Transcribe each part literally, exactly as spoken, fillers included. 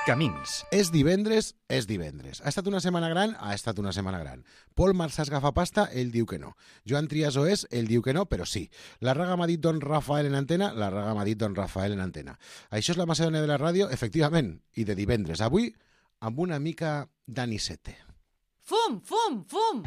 Camins. És divendres, és divendres. Ha estat una setmana gran? Ha estat una setmana gran. Pol Marsàs Gafapasta, ell diu que no. Joan Trias Oés, ell diu que no, però sí. La Raga m'ha dit don Rafael en antena, la Raga m'ha dit don Rafael en antena. Això és la Macedònia de la ràdio, efectivament, i de divendres. Avui, amb una mica d'anisete. Fum, fum, fum!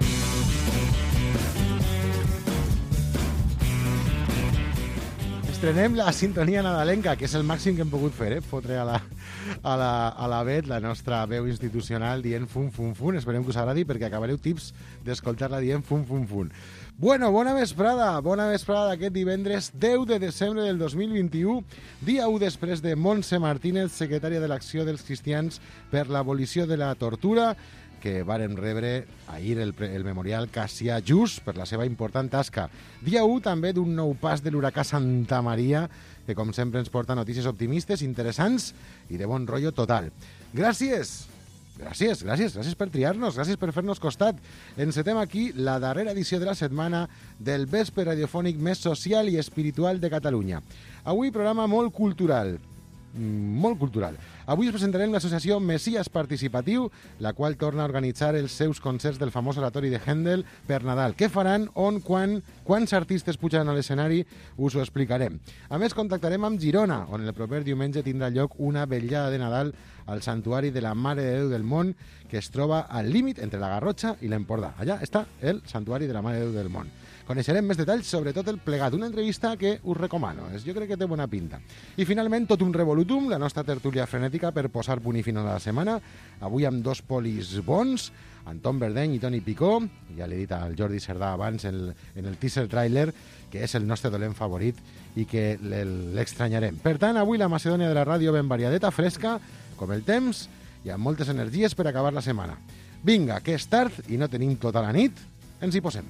Estrenem la sintonia nadalenca, que és el màxim que hem pogut fer, eh? Fotre a la, a la, a la Bet, la nostra veu institucional, dient fum, fum, fum. Esperem que us agradi, perquè acabareu tips d'escoltar-la dient fum, fum, fum. Bueno, bona vesprada, bona vesprada d'aquest divendres deu de desembre del dos mil vint-i-u, dia u després de Montse Martínez, secretària de l'Acció dels Cristians per l'Abolició de la Tortura, que varen rebre ahir el, el memorial Cassià Just per la seva important tasca. Dia u també d'un nou pas de l'huracà Santa Maria, que com sempre ens porta notícies optimistes, interessants i de bon rotllo total. Gràcies! Gràcies, gràcies, gràcies per triar-nos, gràcies per fer-nos costat. Encetem aquí la darrera edició de la setmana del vespre radiofònic més social i espiritual de Catalunya. Avui programa molt cultural, molt cultural. Avui us presentarem l'associació Messies Participatiu, la qual torna a organitzar els seus concerts del famós oratori de Händel per Nadal. Què faran, on, quan, quants artistes pujaran a l'escenari, us ho explicarem. A més, contactarem amb Girona, on el proper diumenge tindrà lloc una vetllada de Nadal al Santuari de la Mare de Déu del Món, que es troba al límit entre la Garrotxa i l'Empordà. Allà està el Santuari de la Mare de Déu del Món. Coneixerem més detalls sobre tot el plegat. Una entrevista que us recomano. Jo crec que té bona pinta. I finalment, tot un revolutum, la nostra tertúlia frenètica per posar punt i final a la setmana. Avui amb dos polis bons, Anton Verdeny i Toni Picó. Ja l'he dit al Jordi Cerdà abans en el, en el teaser trailer, que és el nostre dolent favorit i que l'extranyarem. Per tant, avui la Macedònia de la ràdio ben variadeta, fresca, com el temps, i amb moltes energies per acabar la setmana. Vinga, que és tard i no tenim tota la nit. Ens hi posem.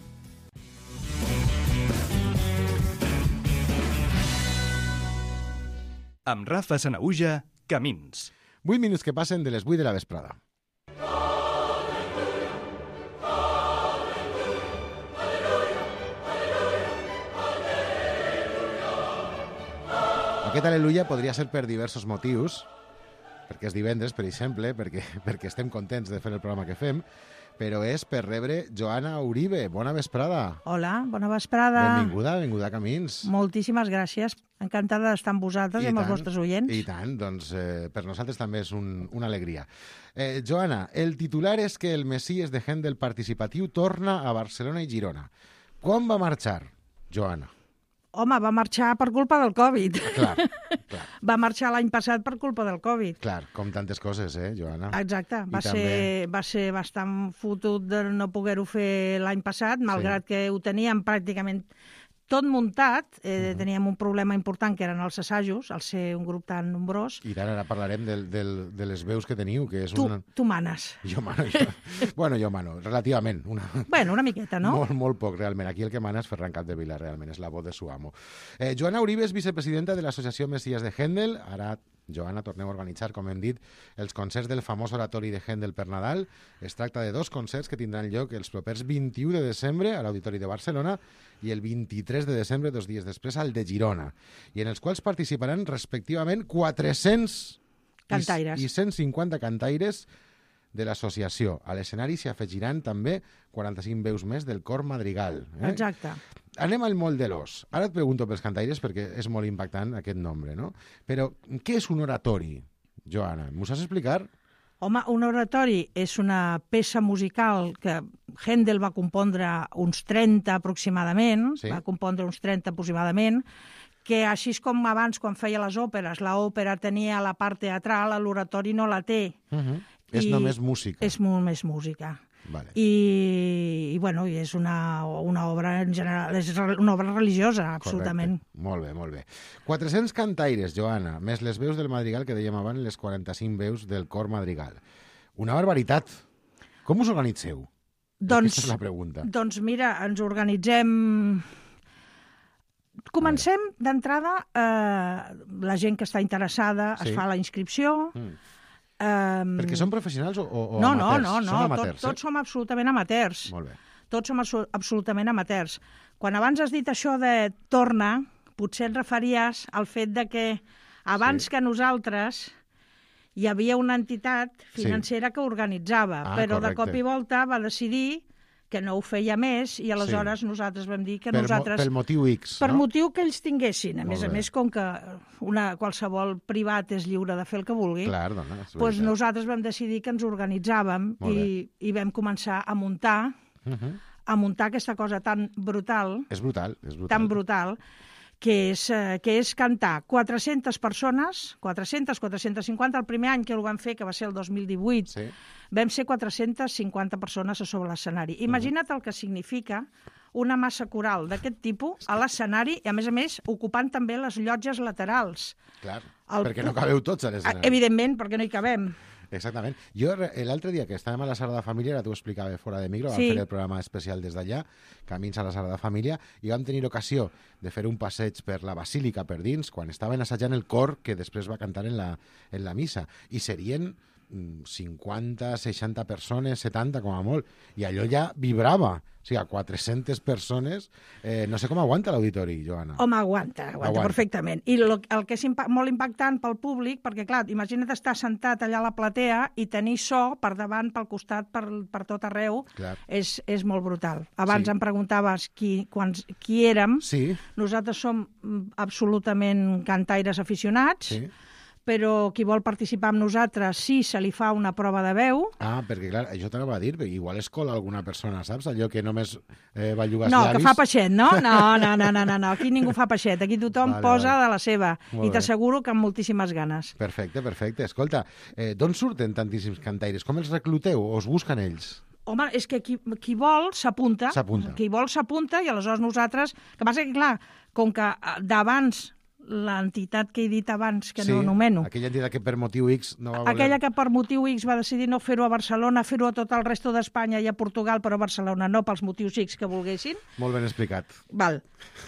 Amb Rafa Sanaüja, Camins. vuit minuts que passen de les vuit de la vesprada. Aquest al·leluia podria ser per diversos motius, perquè és divendres, per exemple, perquè, perquè estem contents de fer el programa que fem, però és per rebre Joana Uribe. Bona vesprada. Hola, bona vesprada. Benvinguda, benvinguda a Camins. Moltíssimes gràcies. Encantada d'estar amb vosaltres i, i amb els vostres oients. I tant, doncs eh, per nosaltres també és un, una alegria. Eh, Joana, el titular és que el Messies de Händel participatiu torna a Barcelona i Girona. Quan va marxar, Joana? Home, va marxar per culpa del Covid. Clar, clar. Va marxar l'any passat per culpa del Covid. Clar, com tantes coses, eh, Joana? Exacte. Va, I ser, també... va ser bastant fotut de no poder-ho fer l'any passat, malgrat sí. que ho teníem pràcticament tot muntat. Eh, uh-huh. Teníem un problema important, que eren els assajos, al ser un grup tan nombrós. I tant, ara parlarem del, del, de les veus que teniu, que és tu, una... Tu manes. Jo mano, jo... bueno, jo mano, relativament. Una... Bueno, una miqueta, no? Molt, molt poc, realment. Aquí el que mana és Ferran Capdevila, realment, és la voz de su amo. Eh, Joana Uribe és vicepresidenta de l'Associació Messies de Händel. Ara, Joana, tornem a organitzar, com hem dit, els concerts del famós oratori de Händel per Nadal. Es tracta de dos concerts que tindran lloc els propers vint-i-u de desembre a l'Auditori de Barcelona i el vint-i-tres de desembre, dos dies després, al de Girona, i en els quals participaran respectivament quatre-cents cantaires i cent cinquanta cantaires de l'associació. A l'escenari s'hi afegiran també quaranta-cinc veus més del cor madrigal. Eh? Exacte. Anem al moll de l'os. Ara et pregunto pels cantaires perquè és molt impactant aquest nombre, no? Però què és un oratori, Joana? M'ho saps explicar? Home, un oratori és una peça musical que Händel va compondre uns trenta aproximadament, sí. va compondre uns trenta aproximadament, que així com abans quan feia les òperes, l'òpera tenia la part teatral, l'oratori no la té. Uh-huh. És només música. És només música. Vale. I, i bueno, i és una, una obra en general, és una obra religiosa, absolutament. Correcte. Molt bé, molt bé. quatre-cents cantaires, Joana, més les veus del madrigal que dèiem abans, les quaranta-cinc veus del cor madrigal. Una barbaritat. Com us organitzeu? Doncs, Aquesta és la pregunta. Doncs mira, ens organitzem... Comencem d'entrada, eh, la gent que està interessada sí. es fa la inscripció... Mm. Um... Perquè són professionals o, o no, amateurs? No, no, no, són amateurs, Tot, tots som absolutament amateurs. Molt bé. Tots som absolutament amateurs. Quan abans has dit això de torna, potser et referies al fet de que abans sí. que nosaltres hi havia una entitat financera sí. que organitzava, ah, però correcte. de cop i volta va decidir que no ho feia més i aleshores sí. nosaltres vam dir que per nosaltres... Pel motiu X, Per no? motiu que ells tinguessin. A Molt més a bé. més, com que una, qualsevol privat és lliure de fer el que vulgui, Clar, dona, és doncs veritat. nosaltres vam decidir que ens organitzàvem Molt i, i vam començar a muntar, Uh -huh. a muntar aquesta cosa tan brutal, És brutal, és brutal. tan brutal, que és, eh, que és cantar quatre-centes persones, quatre-centes, quatre-centes cinquanta, el primer any que ho vam fer, que va ser el dos mil divuit, Sí. vam ser quatre-centes cinquanta persones a sobre l'escenari. Imagina't el que significa una massa coral d'aquest tipus a l'escenari i, a més a més, ocupant també les llotges laterals. Clar, El perquè no pu- cabeu tots a l'escenari. Evidentment, perquè no hi cabem. Exactament. Jo re- l'altre dia que estàvem a la Sagrada Família, ara t'ho explicava fora de micro, vam Sí. fer el programa especial des d'allà, Camins a la Sagrada Família, i vam tenir ocasió de fer un passeig per la Basílica per dins, quan estaven assajant el cor que després va cantar en la, en la missa. I serien mm, cinquanta, seixanta persones, setanta com a molt, i allò ja vibrava. O sigui, a quatre-centes persones, eh, no sé com aguanta l'auditori, Joana. Home, aguanta, aguanta, Aguanta. perfectament. I lo, el que és impa molt impactant pel públic, perquè, clar, imagina't estar sentat allà a la platea i tenir so per davant, pel costat, per, per tot arreu, Clar. és, és molt brutal. Abans Sí. em preguntaves qui, quants, qui érem. Sí, Nosaltres som mm, absolutament cantaires aficionats, sí. però qui vol participar amb nosaltres sí se li fa una prova de veu. Ah, perquè clar, això t'anava a dir, perquè igual es cola alguna persona, saps? Allò que només eh, va llogar els No, llavis. que fa peixet, no? No, no, no, no, no, no. Aquí ningú fa peixet, aquí tothom Vale, posa vale. de la seva. Molt I bé. t'asseguro que amb moltíssimes ganes. Perfecte, perfecte. Escolta, eh, d'on surten tantíssims cantaires? Com els recluteu? O us busquen ells? Home, és que qui, qui vol s'apunta. S'apunta. Qui vol s'apunta i aleshores nosaltres... Que passa que, clar, com que eh, d'abans l'entitat que he dit abans, que sí, no nomeno, aquella entitat que per motiu X no va voler... aquella que per motiu X va decidir no fer-ho a Barcelona, fer-ho a tot el resto d'Espanya i a Portugal, però a Barcelona no, pels motius X que volguessin. Molt ben explicat. Val.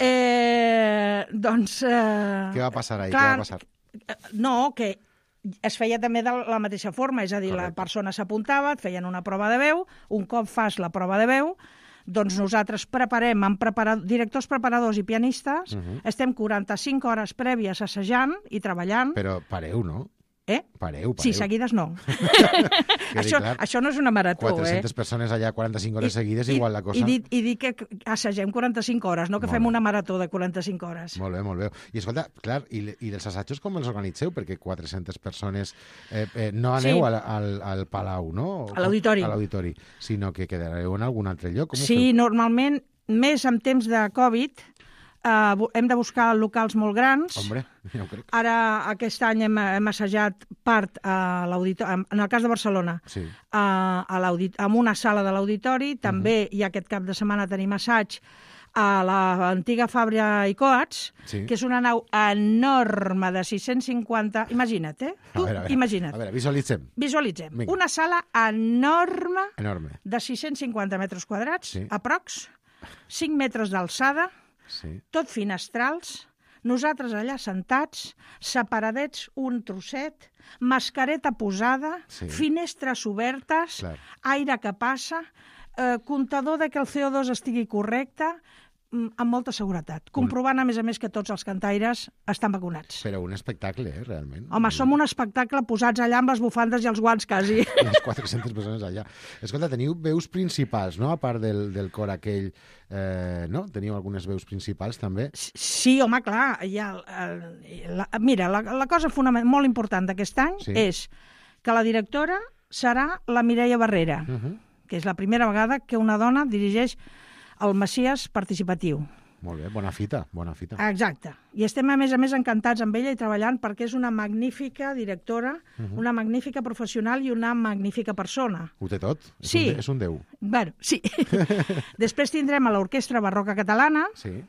Eh, doncs... Eh, Què va passar ahí? clar, Què va passar? No, que es feia també de la mateixa forma, és a dir, Correcte. la persona s'apuntava, et feien una prova de veu, un cop fas la prova de veu, doncs nosaltres preparem amb prepara directors preparadors i pianistes, Uh -huh. estem quaranta-cinc hores prèvies assajant i treballant. Però pareu, no? Eh? Pareu, pareu. Sí, seguides no. Que això, dir, clar, això no és una marató, quatre-centes eh? persones allà quaranta-cinc hores seguides, igual la cosa... I, dic, I dic que assagem quaranta-cinc hores, no que Molt fem bé. una marató de quaranta-cinc hores. Molt bé, molt bé. I escolta, clar, i, i els assajos com els organitzeu? Perquè quatre-centes persones eh, eh, no aneu Sí. al, al, al Palau, no? A l'auditori. A l'auditori, sinó que quedareu en algun altre lloc. Com ho Sí, feu? normalment, més en temps de Covid, eh, bu- hem de buscar locals molt grans. Hombre, ja ho crec. Ara, aquest any, hem, hem assajat part a l'auditori, en el cas de Barcelona, Sí. a, a l'audit- en una sala de l'auditori. També, uh -huh. i aquest cap de setmana tenim assaig a l'antiga Fàbria i Coats, Sí. que és una nau enorme de sis-cents cinquanta... Imagina't, eh? A Tu, veure, a veure, imagina't. A veure, visualitzem. Visualitzem. Vinga. Una sala enorme Enorme. de sis-cents cinquanta metres quadrats, Sí. aprox, cinc metres d'alçada, Sí. tot finestrals, nosaltres allà sentats, separadets un trosset, mascareta posada, Sí. finestres obertes, Clar. aire que passa, eh, comptador de que el C O dos estigui correcte, mm, amb molta seguretat, comprovant, a més a més, que tots els cantaires estan vacunats. Però un espectacle, eh, realment. Home, som un espectacle posats allà amb les bufandes i els guants, quasi. Les quatre-centes persones allà. Escolta, teniu veus principals, no?, a part del, del cor aquell, eh, no? Teniu algunes veus principals, també? Sí, home, clar. Hi ha, el, la, mira, la, la cosa fonament, molt important d'aquest any Sí. és que la directora serà la Mireia Barrera, Uh -huh. que és la primera vegada que una dona dirigeix el Messies participatiu. Molt bé, bona fita, bona fita. Exacte. I estem, a més a més, encantats amb ella i treballant perquè és una magnífica directora, uh -huh. una magnífica professional i una magnífica persona. Ho té tot? És Sí. Un, de- és un déu. Bueno, sí. Després tindrem a l'Orquestra Barroca Catalana, Sí.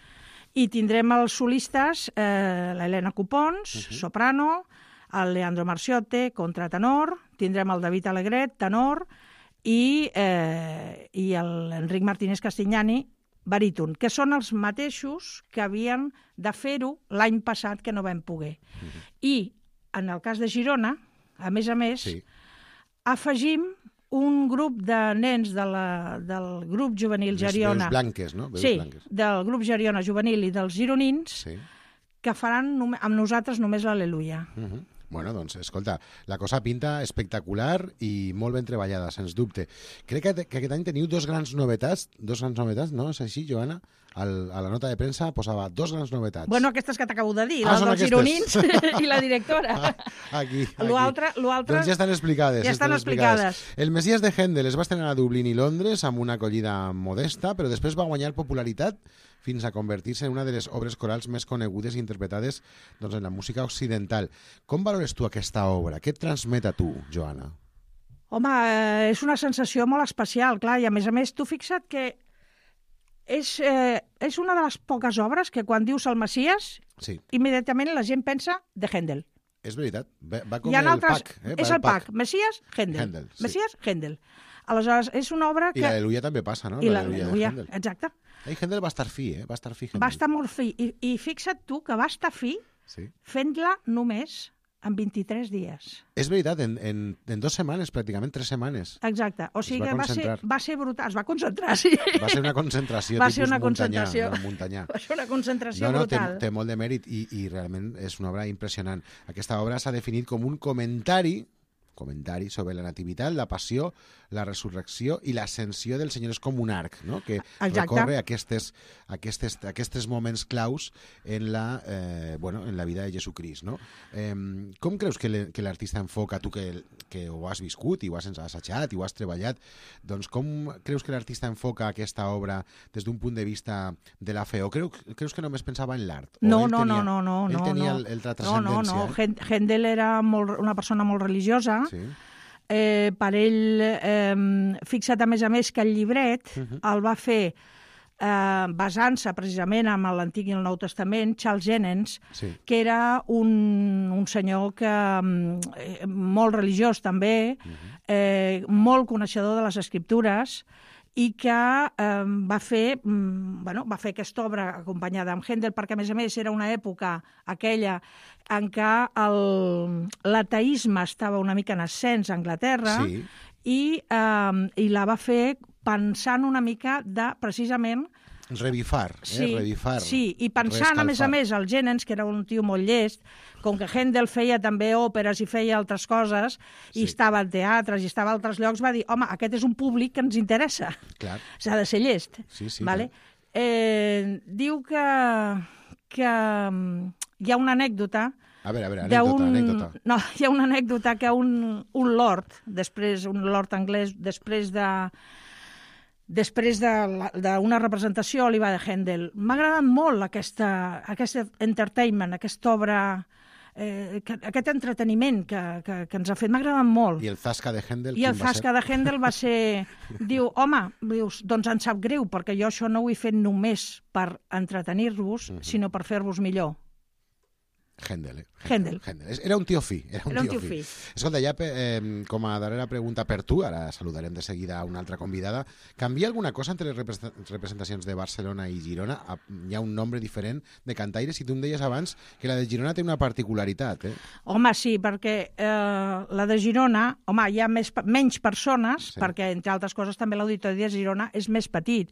i tindrem els solistes, eh, l'Helena Copons, uh -huh. soprano, el Leandro Marciotte, contratenor, tindrem el David Alegret, tenor, i, eh, i l'Enric Martínez Castignani, baríton, que són els mateixos que havien de fer-ho l'any passat que no vam poder. Uh -huh. I, en el cas de Girona, a més a més, Sí. afegim un grup de nens de la, del grup juvenil Les Geriona. veus blanques, no? Veus Sí, blanques. del grup Geriona juvenil i dels gironins, Sí. que faran nom- amb nosaltres només l'Aleluia. Uh -huh. Bueno, doncs, escolta, la cosa pinta espectacular i molt ben treballada, sens dubte. Crec que, que aquest any teniu dos grans novetats, dos grans novetats, no? És així, Joana? Al, a la nota de premsa posava dos grans novetats. Bueno, aquestes que t'acabo de dir, ah, la dels gironins i la directora. Ah, aquí, aquí. L'altre... Doncs ja estan explicades. Ja estan explicades. explicades. El Messies de Händel es va estrenar a Dublín i Londres amb una acollida modesta, però després va guanyar popularitat fins a convertir-se en una de les obres corals més conegudes i interpretades doncs, en la música occidental. Com valores tu aquesta obra? Què et transmet a tu, Joana? Home, eh, és una sensació molt especial, clar, i a més a més, tu fixa't que és, eh, és una de les poques obres que quan dius el Messies, sí. immediatament la gent pensa de Händel. És veritat, va, va com el altres, pack. Eh? És va el pack, pack. Messies, Händel. Händel sí. Messies, Händel. Aleshores, és una obra que... I l'Aleluia també passa, no? I l'Aleluia, exacte. I Händel va estar fi, eh? Va estar fi, Händel. Va estar molt fi. I, i fixa't tu que va estar fi sí. fent-la només en vint-i-tres dies. És veritat, en, en, en dues setmanes, pràcticament, tres setmanes. Exacte. O sigui va que va ser, va ser brutal. Es va concentrar, sí. Va ser una concentració va tipus ser una muntanyà, concentració. No, muntanyà. Va ser una concentració no, no, brutal. Té, té molt de mèrit i, i realment és una obra impressionant. Aquesta obra s'ha definit com un comentari comentari sobre la nativitat, la passió, la resurrecció i l'ascensió del Senyor. És com un arc, no? Que exacte. Recorre aquestes, aquestes, aquests moments claus en la, eh, bueno, en la vida de Jesucrist. No? Eh, com creus que l'artista enfoca, tu que, que ho has viscut i ho has assajat i ho has treballat, doncs com creus que l'artista enfoca aquesta obra des d'un punt de vista de la fe? O creus, creus que només pensava en l'art? No, no, no, no, no. Ell tenia no. el, el, la transcendència? No, no, no. Händel era molt, una persona molt religiosa. Sí. Eh, per ell, eh, fixa't a més a més que el llibret uh -huh. el va fer eh, basant-se precisament en l'Antic i el Nou Testament, Charles Jennens, sí. que era un, un senyor que eh, molt religiós també, uh -huh. eh, molt coneixedor de les escriptures, i que eh, va fer bueno, va fer aquesta obra acompanyada amb Händel, perquè a més a més era una època aquella en què l'ateisme estava una mica en ascens a Anglaterra sí. i, eh, i la va fer pensant una mica de, precisament, revifar, eh? sí, revifar. Sí, i pensant, rescalfar. a més a més, el Jennens, que era un tio molt llest, com que Händel feia també òperes i feia altres coses, sí. i estava en teatres i estava a altres llocs, va dir, home, aquest és un públic que ens interessa. Clar. S'ha de ser llest. Sí, sí, vale? eh, diu que, que hi ha una anècdota. A veure, a veure, anècdota, un, anècdota. No, hi ha una anècdota que un, un lord, després, un lord anglès, després de... després d'una representació li va de Händel. M'ha agradat molt aquesta, aquest entertainment, aquesta obra, eh, que, aquest entreteniment que, que, que ens ha fet. M'ha agradat molt. I el Zasca de Händel? I el Zasca de Händel va ser... Diu, home, dius, doncs em sap greu, perquè jo això no ho he fet només per entretenir-vos, uh-huh. sinó per fer-vos millor. Händel, eh? Händel. Händel. Era un tio fi. Era un, era un tio, tio fi. fi. Escolta, ja eh, com a darrera pregunta per tu, ara saludarem de seguida a una altra convidada, canvia alguna cosa entre les representacions de Barcelona i Girona? Hi ha un nombre diferent de cantaires i tu em deies abans que la de Girona té una particularitat, eh? Home, sí, perquè eh, la de Girona, home, hi ha més, menys persones, sí. perquè, entre altres coses, també l'Auditori de Girona és més petit.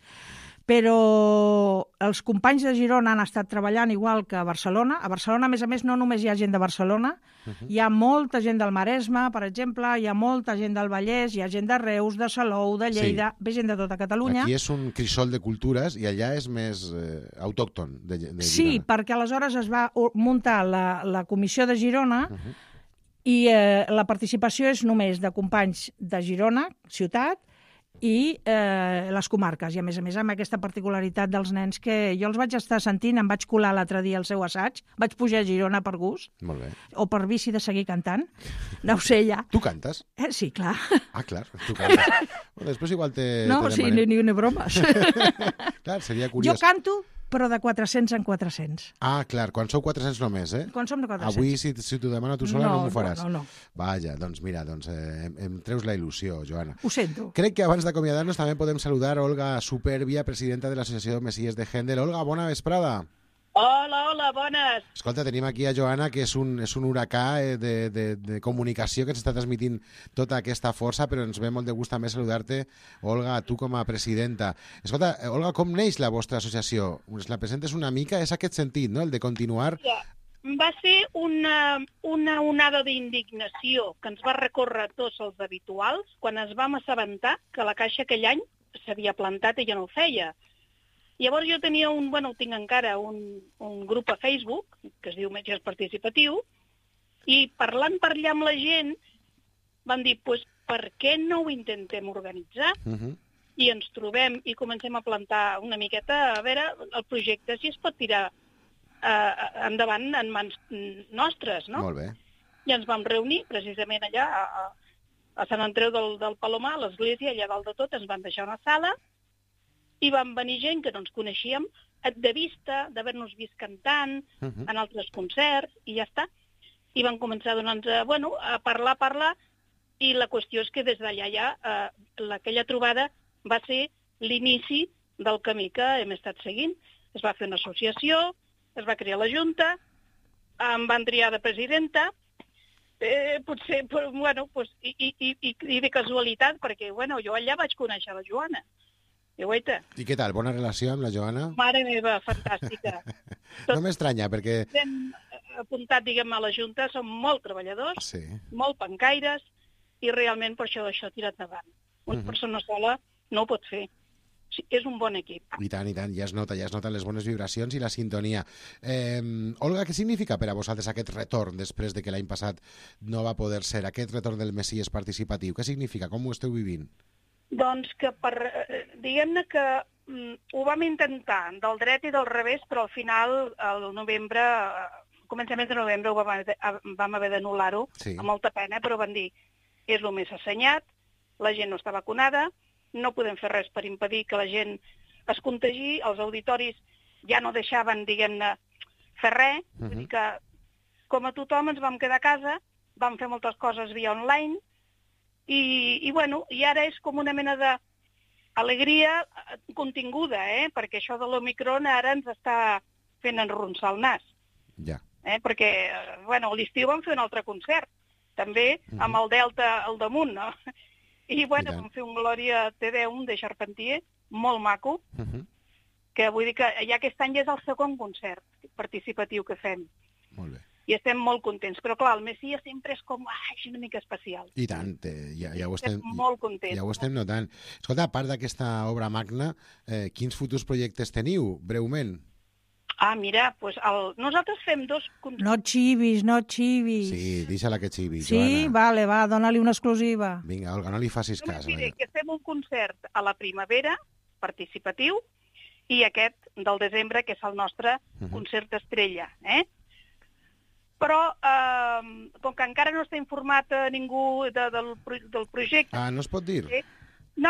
Però els companys de Girona han estat treballant igual que a Barcelona. A Barcelona, a més a més, no només hi ha gent de Barcelona, uh-huh. hi ha molta gent del Maresme, per exemple, hi ha molta gent del Vallès, hi ha gent de Reus, de Salou, de Lleida, sí. ve gent de tota Catalunya. Aquí és un crisol de cultures i allà és més eh, autòcton de, de Girona. Sí, perquè aleshores es va muntar la, la comissió de Girona uh-huh. i eh, la participació és només de companys de Girona, ciutat, i eh, les comarques, i a més a més amb aquesta particularitat dels nens que jo els vaig estar sentint, em vaig colar l'altre dia al seu assaig, vaig pujar a Girona per gust, molt bé. O per vici de seguir cantant, no ho sé ja. Tu cantes? Eh, sí, clar. Ah, clar, tu cantes. Bueno, després igual te... No, te sí, ni, ni, ni bromes. Clar, seria curiós. Jo canto, però de quatre-cents en quatre-cents. Ah, clar, quan sou quatre-cents només, eh? Quan som de quatre-cents. Avui, si, si t'ho demano tu sola, no, no m'ho faràs. No, no, no. Vaja, doncs mira, doncs, eh, em, em treus la il·lusió, Joana. Ho sento. Crec que abans d'acomiadar-nos també podem saludar Olga Superbia, presidenta de l'Associació Messies de Händel. Olga, bona vesprada. Hola, hola, bones. Escolta, tenim aquí a Joana, que és un, és un huracà de, de, de comunicació que ens està transmitint tota aquesta força, però ens ve molt de gust també saludar-te, Olga, tu com a presidenta. Escolta, Olga, com neix la vostra associació? Us la presentes una mica? És aquest sentit, no?, el de continuar... Ja. va ser una, una onada d'indignació que ens va recórrer tots els habituals quan ens vam assabentar que la Caixa aquell any s'havia plantat i ja no ho feia. Llavors jo tenia un, bueno, tinc encara un, un grup a Facebook, que es diu Metges Participatiu, i parlant per allà amb la gent, vam dir, pues, per què no ho intentem organitzar? Uh-huh. I ens trobem i comencem a plantar una miqueta, a veure, el projecte, si es pot tirar eh, endavant en mans nostres, no? Molt bé. I ens vam reunir precisament allà a, a Sant Andreu del, del Palomar, a l'església, allà dalt de tot, ens van deixar una sala, i van venir gent que no ens coneixíem, de vista, d'haver-nos vist cantant, uh-huh. en altres concerts, i ja està. I van començar a donar-nos, bueno, a parlar, a parlar, i la qüestió és que des d'allà ja, eh, aquella trobada va ser l'inici del camí que hem estat seguint. Es va fer una associació, es va crear la Junta, em van triar de presidenta, eh, potser, però, bueno, pues, i, i, i, i de casualitat, perquè, bueno, jo allà vaig conèixer la Joana. I, guaita. I què tal? Bona relació amb la Joana? Mare meva, fantàstica. No m'estranya, perquè... Hem apuntat, diguem, a la Junta, som molt treballadors, sí. molt pencaires, i realment per això això tira endavant. Una uh-huh. persona sola no ho pot fer. Sí, és un bon equip. I tant, i tant, ja es nota, ja es noten les bones vibracions i la sintonia. Eh, Olga, què significa per a vosaltres aquest retorn després de que l'any passat no va poder ser, aquest retorn del Messies participatiu? Què significa? Com ho esteu vivint? Doncs que, per, diguem-ne que mm, ho vam intentar del dret i del revés, però al final, al novembre, a començaments de novembre, ho vam haver, vam haver d'anul·lar-ho, sí. amb molta pena, però van dir, és el més assenyat, la gent no està vacunada, no podem fer res per impedir que la gent es contagi, els auditoris ja no deixaven, diguem-ne, fer res, uh-huh. vull dir que, com a tothom, ens vam quedar a casa, vam fer moltes coses via online, I, i, bueno, i ara és com una mena d'alegria continguda, eh? Perquè això de l'Omicron ara ens està fent enronsar el nas. Ja. Eh? Perquè, bueno, a l'estiu vam fer un altre concert, també uh-huh. amb el Delta al damunt, no? I, bueno, I vam fer un Glòria Te Deum de Charpentier, molt maco, uh-huh. que vull dir que ja aquest any ja és el segon concert participatiu que fem. Molt bé. I estem molt contents, però clar, el Messies sempre és com, ai, una mica especial. I tant, eh, ja, ja, ho estem, estem molt contents. Ja ho estem notant. Escolta, a part d'aquesta obra magna, eh, quins futurs projectes teniu, breument? Ah, mira, pues el... nosaltres fem dos... No xivis, no xivis. Sí, deixa-la que xivi, sí, Joana. Sí, vale, va, dona-li una exclusiva. Vinga, Olga, no li facis no cas. Diré que fem un concert a la primavera, participatiu, i aquest del desembre, que és el nostre uh-huh. concert estrella, eh? Però, eh, com que encara no està informat a ningú de, del, del projecte... Ah, no es pot dir? Eh? No.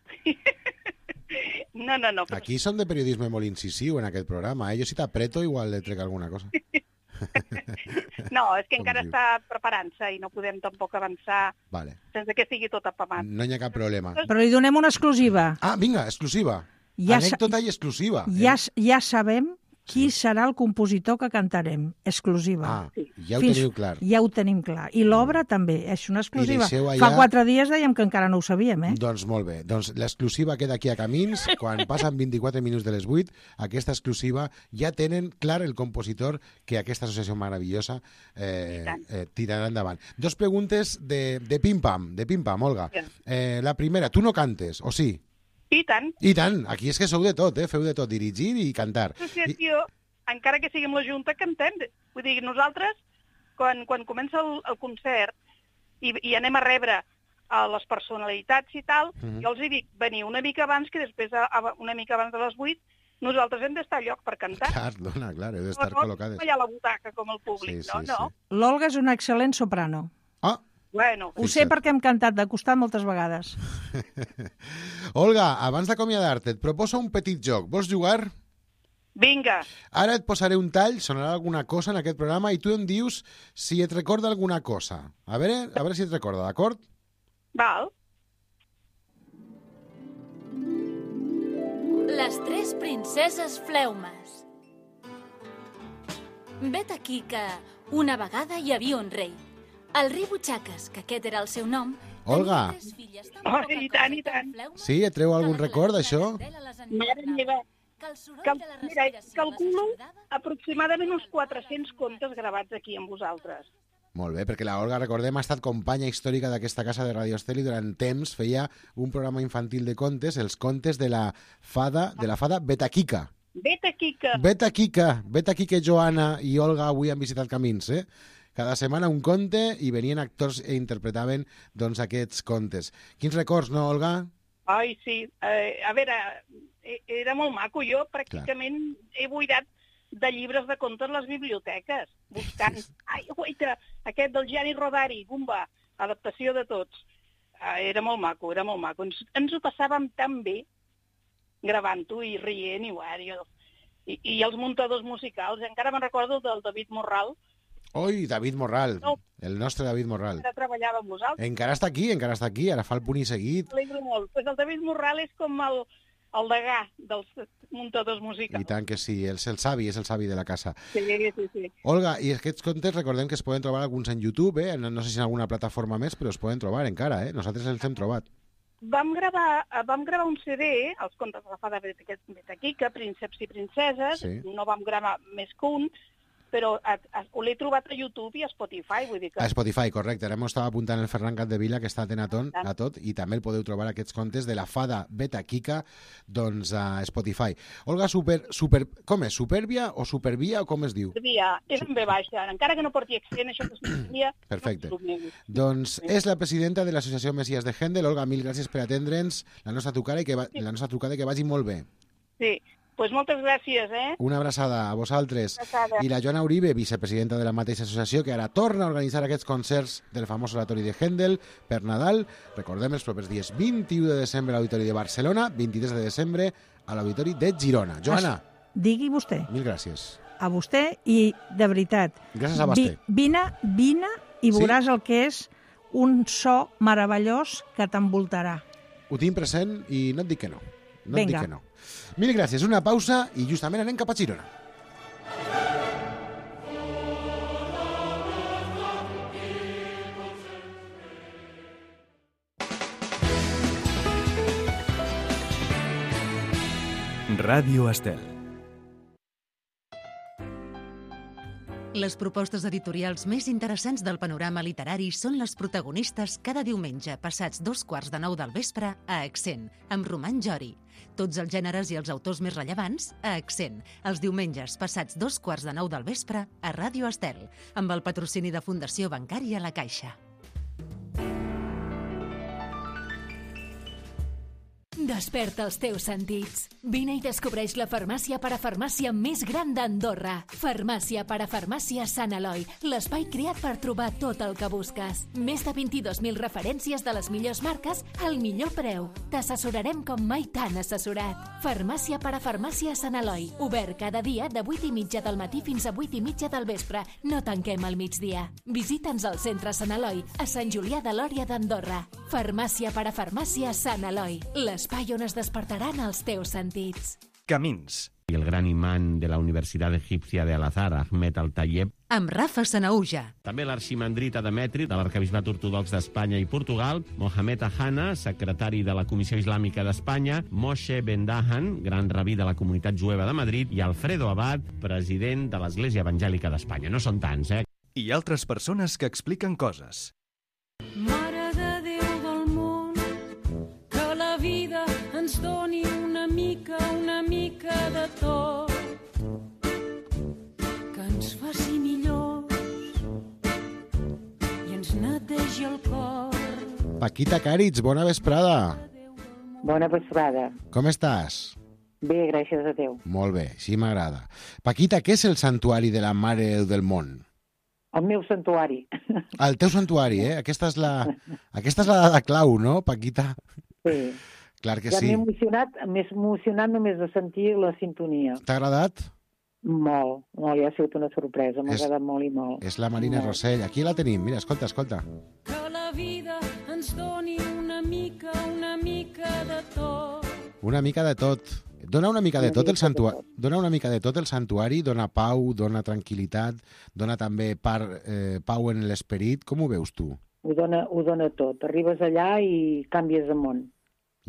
no, no, no. Aquí som de periodisme molt incisiu en aquest programa, eh? Jo si t'apreto igual le trec alguna cosa. No, és que encara està preparant-se i no podem tampoc avançar vale. sense que sigui tot apamat. No hi ha cap problema. Però li donem una exclusiva. Ah, vinga, exclusiva. Ja Anècdota i exclusiva. Ja, eh? ja sabem qui sí. serà el compositor que cantarem. Exclusiva. Ah, ja ho Fins, teniu clar. Ja ho tenim clar. I l'obra mm. també, és una exclusiva. Allà... Fa quatre dies dèiem que encara no ho sabíem, eh? Doncs molt bé. Doncs l'exclusiva queda aquí a Camins. Quan passen vint-i-quatre minuts de les vuit, aquesta exclusiva ja tenen clar el compositor que aquesta associació meravellosa eh, eh, tirarà endavant. Dos preguntes de, de pim-pam, de pim-pam, Olga. Eh, la primera, tu no cantes, o sí? I tant. I tant. Aquí és que sou de tot, eh? Feu de tot, dirigir i cantar. L'associació, I... encara que siguem la Junta, cantem. Vull dir, nosaltres, quan, quan comença el, el concert i, i anem a rebre a les personalitats i tal, uh-huh. jo els hi dic, venir una mica abans, que després, a, a, una mica abans de les vuit, nosaltres hem d'estar a lloc per cantar. Clar, dona, clar, heu d'estar no, col·locades. No hi ha la butaca com el públic, sí, no? Sí, no. Sí. L'Olga és una excel·lent soprano. Ah, Bueno, ho sé perquè hem cantat de costat moltes vegades. Olga, abans d'acomiadar-te, et proposo un petit joc. Vols jugar? Vinga. Ara et posaré un tall, sonarà alguna cosa en aquest programa i tu em dius si et recorda alguna cosa. A veure, a veure si et recorda, d'acord? Val. Les tres princeses fleumes. Vet aquí que una vegada hi havia un rei. El rei Butxaques, que aquest era el seu nom... Olga! Oh, i tant, i tant. Sí, et treu algun record, d'això? Mare meva, Cal, mira, calculo aproximadament uns quatre-cents contes gravats aquí amb vosaltres. Molt bé, perquè la Olga, recordem, ha estat companya històrica d'aquesta casa de Radio Estel i durant temps feia un programa infantil de contes, els contes de la fada, de la fada Beta Quica. Beta Quica. Beta Quica, Beta Quica, Joana i Olga avui han visitat Camins, eh? Cada setmana un conte i venien actors i interpretaven doncs, aquests contes. Quins records, no, Olga? Ai, sí. Eh, a veure, era molt maco. Jo pràcticament Clar. he buidat de llibres de contes les biblioteques, buscant... Ai, guaita, aquest del Gianni Rodari, bumba, adaptació de tots. Eh, era molt maco, era molt maco. Ens, ens ho passàvem tan bé gravant-ho i rient i, bueno, i, i els muntadors musicals. Encara me'n recordo del David Morral. Oi, David Morral, no. El nostre David Morral. Ara treballava amb vosaltres. Encara està aquí, encara està aquí, ara fa el punt i seguit. M'alegro molt. Pues el David Morral és com el, el degà dels muntadors musicals. I tant que sí, és el savi, és el savi de la casa. Sí, sí, sí. Olga, i aquests contes recordem que es poden trobar alguns en YouTube, eh? No, no sé si en alguna plataforma més, però es poden trobar encara, eh? Nosaltres els hem trobat. Vam gravar, vam gravar un C D, els contes de la fada Beta Quica, prínceps i princeses, sí. No vam gravar més que un, però a, a, l'he trobat a YouTube i a Spotify, vull dir que... A Spotify, correcte. Ara m'ho estava apuntant el Ferran Capdevila, que està atent a, ton, a tot, i també el podeu trobar aquests contes de la fada Beta Quica, doncs a Spotify. Olga, super, super, com és? Superbia o supervia o com es diu? Supervia, és en B baixa. Encara que no porti accent, això que es supervia... Perfecte. No doncs és la presidenta de l'Associació Messies de Händel. Olga, mil gràcies per atendre'ns la nostra trucada i que, va, sí. la nostra trucada que vagi molt bé. Sí. Pues moltes gràcies, eh? Una abraçada a vosaltres. Abraçada. I la Joana Uribe, vicepresidenta de la mateixa associació, que ara torna a organitzar aquests concerts del famós oratori de Händel per Nadal. Recordem els propers dies vint-i-u de desembre a l'Auditori de Barcelona, vint-i-tres de desembre a l'Auditori de Girona. Joana. Digui vostè. Mil gràcies. A vostè i, de veritat, gràcies a vostè. Vi, vine, vine i veuràs sí? el que és un so meravellós que t'envoltarà. Ho tinc present i no et dic que no. No Vinga. et dic que no. Mil gràcies, una pausa i justament anem cap a Girona. Ràdio Estel. Les propostes editorials més interessants del panorama literari són les protagonistes cada diumenge passats dos quarts de nou del vespre a Accent, amb Roman Jori. Tots els gèneres i els autors més rellevants a Accent, els diumenges passats dos quarts de nou del vespre a Ràdio Estel, amb el patrocini de Fundació Bancària La Caixa. Desperta els teus sentits. Vine i descobreix la farmàcia parafarmàcia més gran d'Andorra. Farmàcia parafarmàcia Sant Eloi, l'espai creat per trobar tot el que busques. Més de vint-i-dos mil referències de les millors marques al millor preu. T'assessorarem com mai t'han assessorat. Farmàcia parafarmàcia Sant Eloi, obert cada dia de vuit i mitja del matí fins a vuit i mitja del vespre. No tanquem al migdia. Visita'ns al centre Sant Eloi, a Sant Julià de Lòria d'Andorra. Farmàcia parafarmàcia Sant Eloi, l'espai on es despertaran els teus sentits. Camins. Y el gran imán de la Universidad Egipcia de Al-Azhar, Ahmed Al-Tayeb. Amb Rafa Sanauja. També l'arximandrita Demetri, de l'Arquebisbat Ortodox d'Espanya i Portugal, Mohamed Ahana, secretari de la Comissió Islàmica d'Espanya, Moshe Bendahan, gran rabí de la Comunitat Jueva de Madrid, i Alfredo Abad, president de l'Església Evangèlica d'Espanya. No són tants, eh? I altres persones que expliquen coses. Mare de Déu del món, que la vida ens doni una mica, una mica de tot, que ens faci millors i ens netegi el cor. Paquita Càritz, bona vesprada. Bona vesprada. Com estàs? Bé, gràcies a Déu. Molt bé, sí m'agrada. Paquita, què és el santuari de la Mare del Món? El meu santuari. El teu santuari, eh? Aquesta és la, aquesta és la dada clau, no, Paquita? Sí. Clar que ja sí. M'he emocionat, m'he emocionat només de sentir la sintonia. T'ha agradat? Molt, molt, ja ha sigut una sorpresa, m'ha agradat molt i molt. És la Marina molt. Rossell, aquí la tenim, mira, escolta, escolta. Que la vida ens doni una mica, una mica de tot. Una mica de tot. Dona una mica de tot el santuari, dona una mica de tot el santuari, dona pau, dona tranquil·litat, dona també par, eh, pau en l'esperit. Com ho veus tu? Ho dona, ho dona tot. Arribes allà i canvies de món.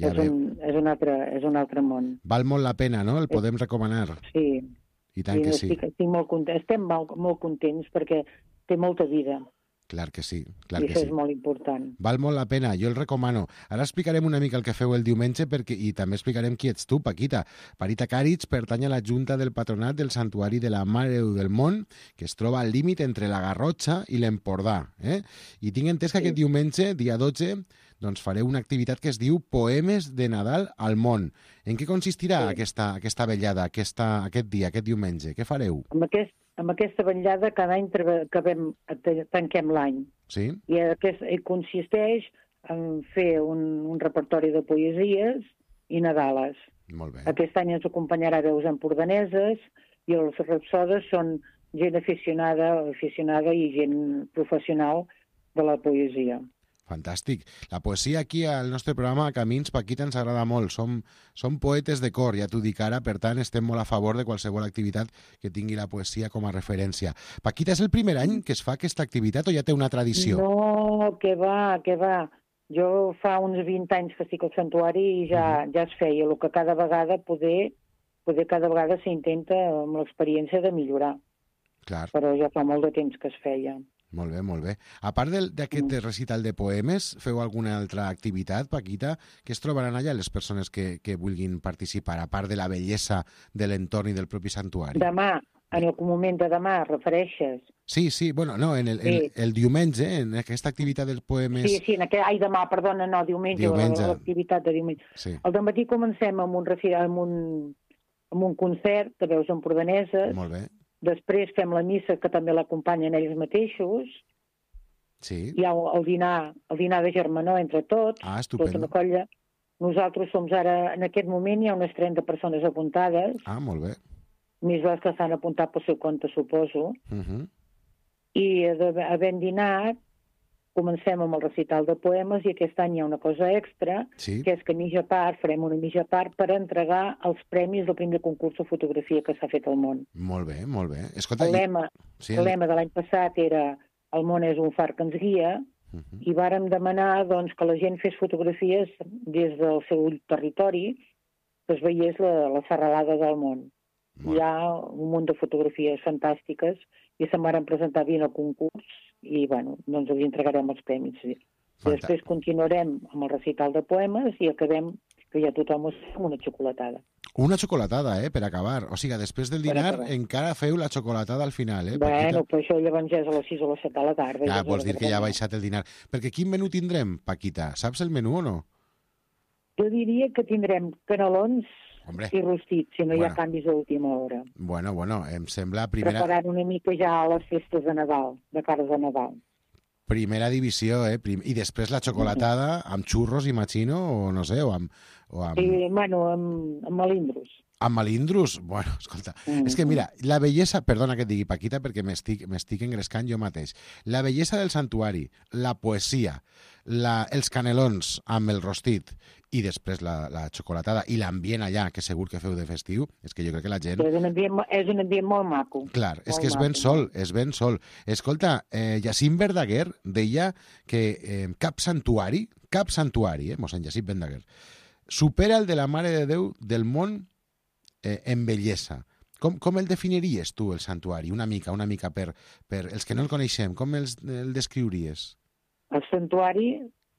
Ja és, un, és, un altre, és un altre món. Val molt la pena, no? El podem recomanar. Sí. I tant que sí. Estic, estic molt content. Estem molt, molt contents perquè té molta vida. Clar que sí, clar I que això sí. és molt important. Val molt la pena, jo el recomano. Ara explicarem una mica el que feu el diumenge perquè, i també explicarem qui ets tu, Paquita. Paquita Càritz pertany a la Junta del Patronat del Santuari de la Mare de Déu del Món, que es troba al límit entre la Garrotxa i l'Empordà. Eh? I tinc entès que sí. Aquest diumenge, dia dotze, doncs fareu una activitat que es diu Poemes de Nadal al Món. En què consistirà sí. aquesta, aquesta vetllada, aquesta, aquest dia, aquest diumenge? Què fareu? Amb aquest Amb aquesta vetllada cada any acabem, tanquem l'any. Sí. I aquest, consisteix en fer un, un repertori de poesies i nadales. Molt bé. Aquest any ens acompanyarà veus empordaneses i els rapsodes són gent aficionada, aficionada i gent professional de la poesia. Fantàstic. La poesia aquí al nostre programa a Camins, Paquita, ens agrada molt. Som, som poetes de cor, ja t'ho dic ara, per tant estem molt a favor de qualsevol activitat que tingui la poesia com a referència. Paquita, és el primer any que es fa aquesta activitat o ja té una tradició? No, que va, que va. Jo fa uns vint anys que estic al santuari i ja, uh-huh. ja es feia, el que cada vegada poder, poder cada vegada s'intenta amb l'experiència de millorar. Clar. Però ja fa molt de temps que es feia. Molt bé, molt bé. A part d'aquest mm. recital de poemes, feu alguna altra activitat, Paquita, que es trobaran allà les persones que, que vulguin participar, a part de la bellesa de l'entorn i del propi santuari? Demà, en el moment de demà, refereixes? Sí, sí, bueno, no, en el, sí. el, el diumenge, en aquesta activitat dels poemes... Sí, sí, en aquest... ai, demà, perdona, no, diumenge, diumenge. l'activitat de diumenge. Sí. Al dematí comencem amb un, amb, un, amb un concert de veus empordaneses. Molt bé. Després fem la missa, que també l'acompanyen ells mateixos. Sí. Hi ha el dinar, el dinar de germanor entre tots. Ah, estupendo. Tota una colla. Nosaltres som ara, en aquest moment hi ha unes trenta persones apuntades. Ah, molt bé. Més les que s'han apuntat pel seu compte, suposo. Uh-huh. I havent dinat, comencem amb el recital de poemes i aquest any hi ha una cosa extra, sí. que és que mitja part, farem una mitja part per entregar els premis del primer concurs de fotografia que s'ha fet al món. Molt bé, molt bé. Escolta, el, lema, sí, el lema de l'any passat era el món és un far que ens guia, uh-huh. i vàrem demanar doncs, que la gent fes fotografies des del seu territori, que es veiés la, la serralada del món. Molt. Hi ha un munt de fotografies fantàstiques i se'n van presentar bien al concurs i, bueno, doncs els entregarem els premis. I després continuarem amb el recital de poemes i acabem, que ja tothom ho sap, amb una xocolatada. Una xocolatada, eh, per acabar. O sigui, després del dinar encara feu la xocolatada al final, eh, Bueno, però això llavors ja és a les sis o les set de la tarda. Ja, vols dir que ja ha baixat el dinar. Perquè quin menú tindrem, Paquita? Saps el menú o no? Jo diria que tindrem canelons Hombre. i rostits, si no bueno. hi ha canvis a última hora. Bueno, bueno, em sembla primera... Preparant una mica ja a les festes de Nadal, de cares de Nadal. Primera divisió, eh? Prim... I després la xocolatada amb xurros, imagino, o no sé, o amb... O amb... Sí, bueno, amb, amb melindros. Amb melindros? Bueno, escolta, mm. és que mira, la bellesa, perdona que et digui, Paquita, perquè m'estic m'estic engrescant jo mateix, la bellesa del santuari, la poesia, la, els canelons amb el rostit i després la, la xocolatada i l'ambient allà, que segur que feu de festiu, és que jo crec que la gent... És un ambient, és un ambient molt maco. Clar, és molt que és ben maco. sol, és ben sol. Escolta, eh, Jacint Verdaguer deia que eh, cap santuari, cap santuari, eh, mossèn Jacint Verdaguer, supera el de la Mare de Déu del món eh, en bellesa. Com, com el definiries tu, el santuari? Una mica, una mica, per, per els que no el coneixem, com els, el descriuries? El santuari,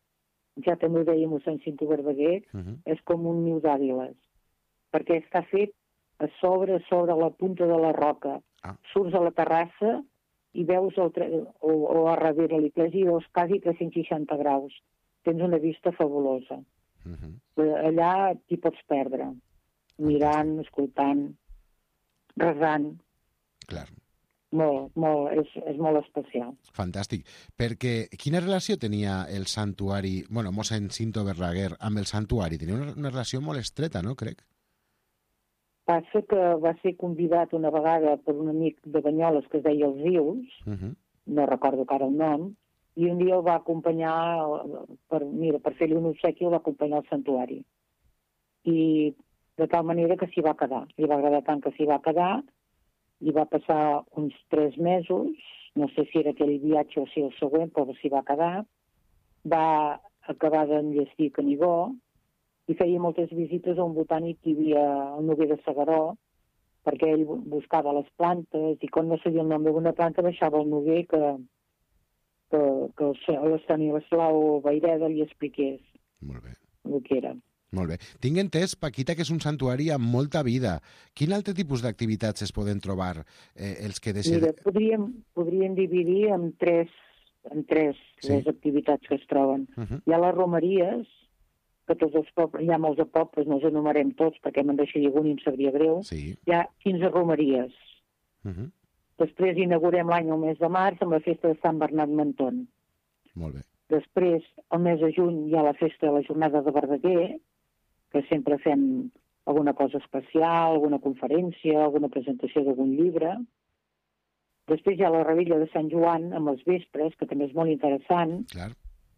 ja també ho deia mossèn Cinto Verdaguer, uh-huh. és com un niu d'àguiles, perquè està fet a sobre, a sobre la punta de la roca. Ah. Surts a la terrassa i veus, el tre... o, o a darrere l'església, i veus quasi tres-cents seixanta graus. Tens una vista fabulosa. Uh-huh. Allà t'hi pots perdre, mirant, escoltant, resant. Clar. Molt, molt, és, és molt especial. Fantàstic. Perquè quina relació tenia el santuari, bueno, mossèn Cinto Verdaguer, amb el santuari? Tenia una, una relació molt estreta, no, crec? Passa que va ser convidat una vegada per un amic de Banyoles que es deia Els Rius, uh-huh. no recordo ara el nom, i un dia el va acompanyar, per, mira, per fer-li un obsequi, el va acompanyar al santuari. I de tal manera que s'hi va quedar. Li va agradar tant que s'hi va quedar, i va passar uns tres mesos, no sé si era aquell viatge o si el següent, però s'hi va quedar, va acabar d'enllestir Canigó, i feia moltes visites a un botànic que hi havia al Noguer de Segaró, perquè ell buscava les plantes i quan no sabia el nom d'una planta baixava al Noguer que, que, que l'Estanislau Vayreda li expliqués Molt bé. el que era. Molt bé. Tinc entès, Paquita, que és un santuari amb molta vida. Quin altre tipus d'activitats es poden trobar eh, els que deciden? Mira, podríem, podríem dividir en tres, en tres Sí. les activitats que es troben. Uh -huh. Hi ha les romeries, que tots els pobles, hi ha molts de pobles, no els enumerem tots perquè me'n deixaria algun i em sabria greu. Sí. Hi ha quinze romeries. Uh -huh. Després inaugurem l'any el mes de març amb la festa de Sant Bernat Menton. Molt bé. Després, el mes de juny, hi ha la festa de la jornada de Verdaguer, que sempre fem alguna cosa especial, alguna conferència, alguna presentació d'algun llibre. Després hi ha la Revetlla de Sant Joan amb els vespres, que també és molt interessant. Clar.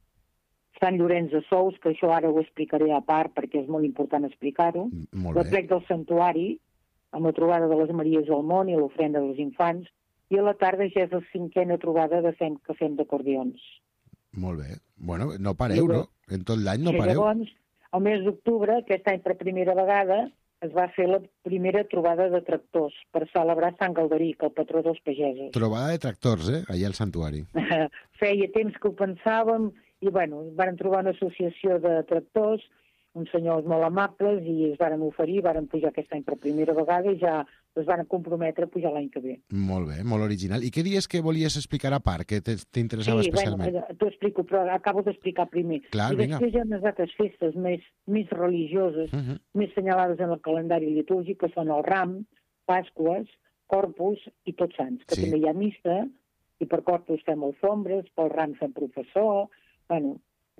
Sant Llorenç de Sous, que això ara ho explicaré a part perquè és molt important explicar-ho. Molt La bé. plec del santuari, amb la trobada de les Maries del Món i l'ofrenda dels infants. I a la tarda ja és la cinquena trobada de fem, que fem d'acordions. Molt bé. Bueno, no pareu, no? En tot l'any no I pareu. llavors, el mes d'octubre, aquest any per primera vegada, es va fer la primera trobada de tractors per celebrar Sant Galderic, el patró dels pagesos. Trobada de tractors, eh? Allà al santuari. Feia temps que ho pensàvem i, bueno, van trobar una associació de tractors, uns senyors molt amables, i es van oferir, van pujar aquest any per primera vegada i ja es van comprometre a pujar l'any que ve. Molt bé, molt original. I què dies que volies explicar a part, que t'interessava Sí, especialment? bueno, t'ho explico, però acabo d'explicar primer. Clar, I vinga. després hi ha unes altres festes més, més religioses, Uh -huh. més senyalades en el calendari litúrgic, que són el Ram, Pasques, Corpus i Tots Sants, que Sí. també hi ha missa, i per Corpus fem alfombres, pel Ram fem professor, bueno,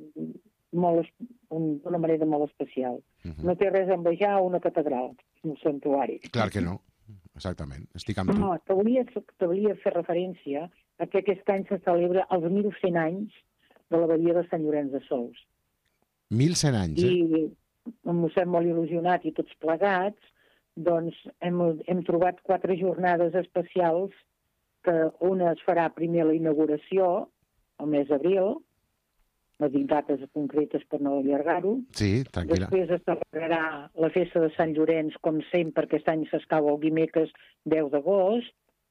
molt, un, d'una manera molt especial. Uh -huh. No té res a envejar una catedral, un santuari. Clar que no. Exactament. Estic amb tu. No, te volia, te volia fer referència a que aquest any se celebra els mil cent anys de l'abadia de Sant Llorenç de Sous. mil cent anys, eh? I em sent molt il·lusionat i tots plegats, doncs hem, hem trobat quatre jornades especials, que una es farà primer la inauguració, al mes d'abril, no dic dates concretes per no allargar-ho. Sí, tranquil·la. Després es celebrarà la festa de Sant Llorenç, com sempre, aquest any s'escau el dimecres deu d'agost.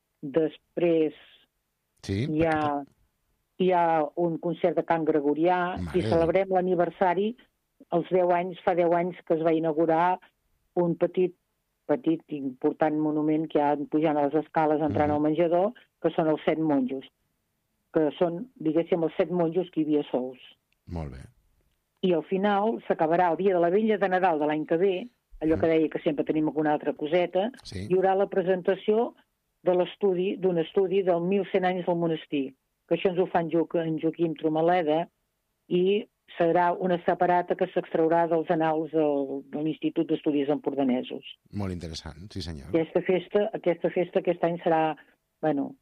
Després Sí, hi ha, hi ha un concert de cant gregorià Mare i de celebrem l'aniversari, els deu anys, fa deu anys que es va inaugurar un petit, petit i important monument que hi ha pujant a les escales, entrant Mhm. al menjador, que són els set monjos, que són, diguéssim, els set monjos que hi havia a Sous. molt bé. I al final s'acabarà el dia de la vetlla de Nadal de l'any que ve, allò que deia que sempre tenim alguna altra coseta, Sí. hi haurà la presentació de l'estudi, d'un estudi del mil cent anys del monestir, que això ens ho fa en, jo, en Joaquim Tromaleda, i serà una separata que s'extraurà dels anals del, de l'Institut d'Estudis Empordanesos. Molt interessant, sí senyor. Aquesta festa, aquesta festa aquest any serà, bueno,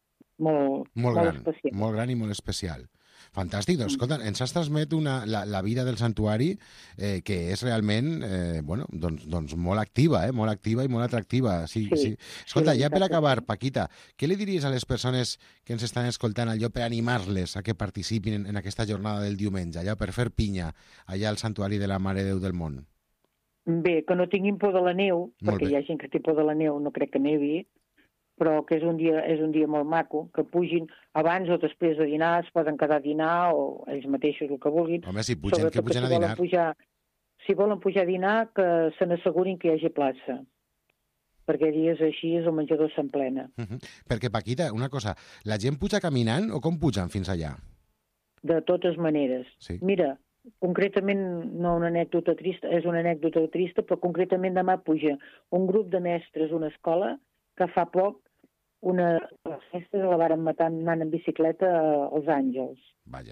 molt, Molt molt gran, especial. molt gran i molt especial. Fantàstic, doncs, escolta, ens has transmet una, la, la vida del santuari eh, que és realment, eh, bueno, doncs, doncs molt activa, eh, molt activa i molt atractiva. Sí, sí. Sí, Escolta, sí, ja per exacte. acabar, Paquita, què li diries a les persones que ens estan escoltant allò per animar-les a que participin en, en aquesta jornada del diumenge, allò per fer pinya allà al santuari de la Mare de Déu del Món? Bé, que no tinguin por de la neu, Molt perquè bé. hi ha gent que té por de la neu, no crec que nevi, però que és un dia, és un dia molt maco, que pugin abans o després de dinar, es poden quedar a dinar o ells mateixos el que vulguin. Home, si pugen, Sobretot que pugen si a volen dinar. Pujar, si volen pujar a dinar, que se n'assegurin que hi hagi plaça, perquè dies així el menjador s'emplena. Uh -huh. Perquè, Paquita, una cosa, la gent puja caminant o com pugen fins allà? De totes maneres. Sí. Mira, concretament, no una anècdota trista, és una anècdota trista, però concretament demà puja un grup de mestres d'una escola que fa poc una de les festes la varen matar anant en bicicleta als Àngels. Vaja.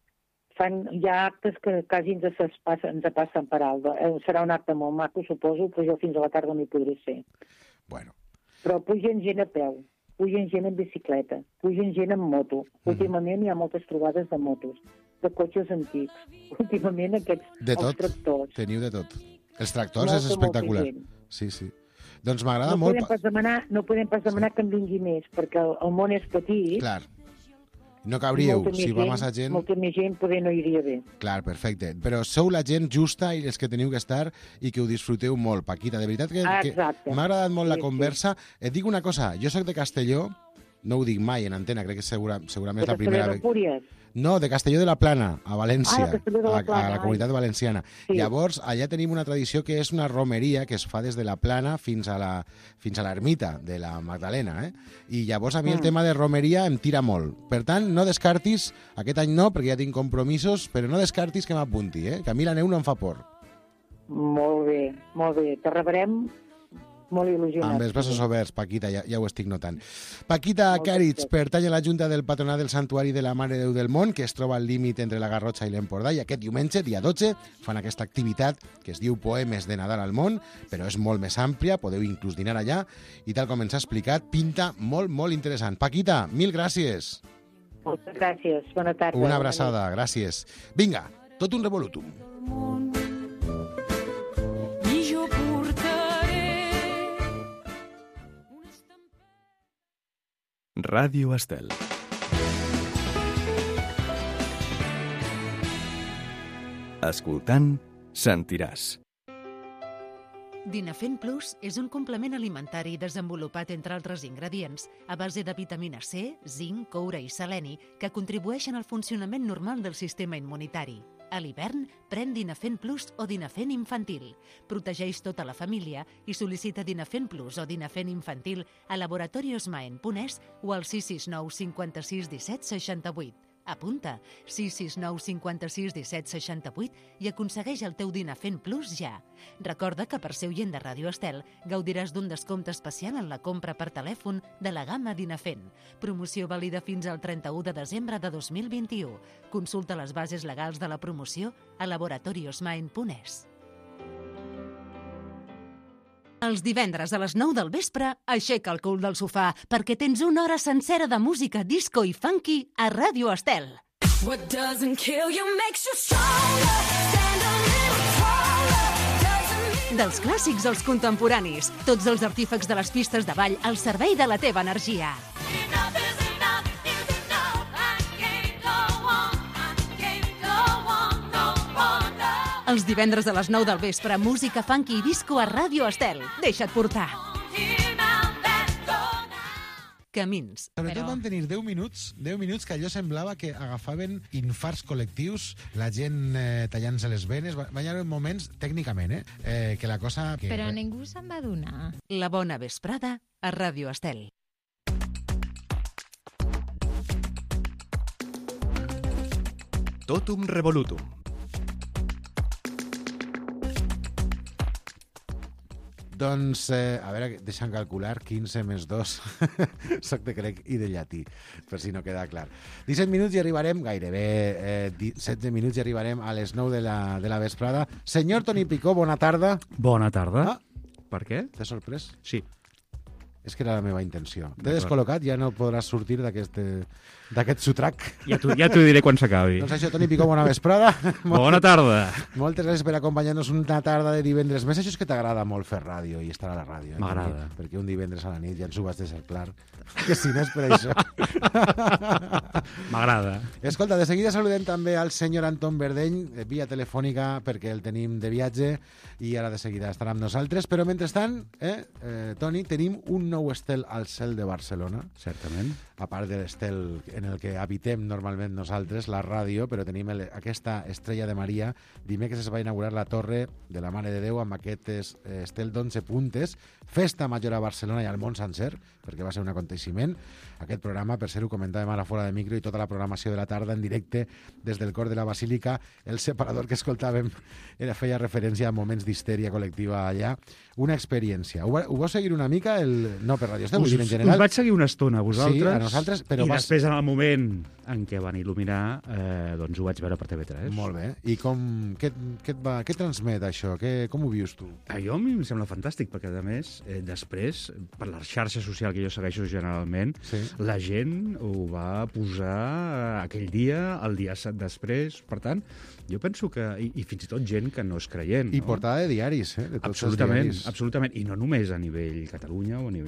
Fan, hi ha actes que quasi ens, es passen, ens passen per alt. Eh, serà un acte molt maco, suposo, però jo fins a la tarda no hi podré ser. Bueno. Però pugen gent a peu, pugen gent en bicicleta, pugen gent en moto. Mhm. Últimament hi ha moltes trobades de motos, de cotxes antics. Últimament aquests, De els tot, tractors. teniu de tot. Els tractors Molta, és espectacular. molta gent. Sí, sí. Doncs m'agrada No molt... podem pas demanar, no podem pas demanar que en vingui més, perquè el, el món és petit, Clar. No cabríeu, molta si més va gent, massa gent... Molta més gent poder no iria bé. Clar, perfecte. Però sou la gent justa i els que teniu que estar i que ho disfruteu molt, Paquita. De veritat que, que m'ha agradat molt la Sí, conversa. Et dic una cosa, jo sóc de Castelló, no ho dic mai en antena, crec que segura, segurament és la primera vegada. De Castelló de No, de Castelló de la Plana, a València, Ah, de Castelló de la a, Plana, a la comunitat ai. valenciana. Sí. Llavors, allà tenim una tradició que és una romeria que es fa des de la Plana fins a la fins a l'ermita de la Magdalena, eh? I llavors a mi el Mm. tema de romeria em tira molt. Per tant, no descartis, aquest any no, perquè ja tinc compromisos, però no descartis que m'apunti, eh? Que a mi la neu no em fa por. Molt bé, molt bé. Te rebrem molt il·lusionat. Amb els braços oberts, Paquita, ja, ja ho estic notant. Paquita Càritz pertany a la Junta del Patronat del Santuari de la Mare de Déu del Món, que es troba al límit entre la Garrotxa i l'Empordà, i aquest diumenge, dia dotze, fan aquesta activitat que es diu Poemes de Nadal al Món, però és molt més àmplia, podeu inclús dinar allà, i tal com ens ha explicat, pinta molt, molt interessant. Paquita, mil gràcies. Moltes gràcies. Bona tarda. Una abraçada, gràcies. Vinga, tot un revolutum. I jo portaré Ràdio Estel. Escoltant, sentiràs. Dinafen Plus és un complement alimentari desenvolupat, entre altres ingredients, a base de vitamina C, zinc, coure i seleni, que contribueixen al funcionament normal del sistema immunitari. A l'hivern, pren Dinafen Plus o Dinafen Infantil. Protegeix tota la família i sol·licita Dinafen Plus o Dinafen Infantil a laboratoriosmaen punt es o al sis sis nou cinquanta-sis disset seixanta-vuit. Apunta sis sis nou cinquanta-sis disset seixanta-vuit i aconsegueix el teu Dinafen Plus ja. Recorda que per ser oient de Ràdio Estel gaudiràs d'un descompte especial en la compra per telèfon de la gamma Dinafen. Promoció vàlida fins al trenta-u de desembre de dos mil vint-i-u. Consulta les bases legals de la promoció a laboratoriosmaen punt es. Els divendres a les nou del vespre, aixeca el cul del sofà perquè tens una hora sencera de música disco i funky a Ràdio Estel. What doesn't kill you makes you stronger. Stand a little taller. Doesn't Dels clàssics als contemporanis, tots els artífecs de les pistes de ball al servei de la teva energia. enough is enough is enough. I can't go on. I can't go on no longer. Els divendres a les nou del vespre, música funky i disco a Ràdio Estel. Deixa't portar. Here now, let's go now. Camins. Sobretot van tenir deu minuts, deu minuts que allò semblava que agafaven infarts col·lectius, la gent eh, tallant-se les venes. Va, va haver moments, tècnicament, eh, eh, que la cosa... Que, Però ningú se'n va adonar. La bona vesprada a Ràdio Estel. Totum revolutum. Doncs, eh, a veure, deixa'm calcular, quinze més dos. Soc de grec i de llatí, per si no queda clar. disset minuts i arribarem, gairebé eh, setze minuts i arribarem a les nou de la, de la vesprada. Senyor Toni Picó, bona tarda. Bona tarda. Ah, per què? t'has sorprès? Sí. És que era la meva intenció. T'he descol·locat, ja no podràs sortir d'aquest d'aquest sotrac. Ja t'ho ja t'ho diré quan s'acabi. Doncs això, Toni Picó, bona vesprada. Bona tarda. Moltes gràcies per acompanyar-nos una tarda de divendres més. Això és que t'agrada molt fer ràdio i estar a la ràdio. Eh? M'agrada. Perquè, perquè un divendres a la nit ja ens ho vas deixar clar. Que si no és per això. M'agrada. Escolta, de seguida saludem també al senyor Anton Verdeny, via telefònica, perquè el tenim de viatge i ara de seguida estarà amb nosaltres. Però mentrestant, eh, eh, Toni, tenim un nou estel al cel de Barcelona. Certament. A part de l'estel en el que habitem normalment nosaltres, la ràdio, però tenim el, aquesta estrella de Maria. Dimecres es va inaugurar la Torre de la Mare de Déu amb aquest estel d'onze puntes, festa major a Barcelona i al món sencer, perquè va ser un aconteciment. Aquest programa, per ser-ho, comentàvem ara fora de micro, i tota la programació de la tarda en directe des del cor de la Basílica. El separador que escoltàvem era, feia referència a moments d'histèria col·lectiva allà. Una experiència. Ho, va, ho vau seguir una mica? El... No per Ràdio Estel, vull dir en general. Us vaig seguir una estona a vosaltres. Sí, a nosaltres, però I vas... després, en el moment en què van il·luminar, eh, doncs ho vaig veure per T V tres. Molt bé. I com, què, què, et va, què transmet això? Què, com ho vius tu? A jo a mi em sembla fantàstic, perquè a més, eh, després, per la xarxa social que jo segueixo generalment, sí. la gent ho va posar aquell dia, el dia set després. Per tant, jo penso que... I, i fins i tot gent que no és creient. I no? portada de diaris, eh? De tots absolutament, els diaris. absolutament. I no només a nivell Catalunya o a nivell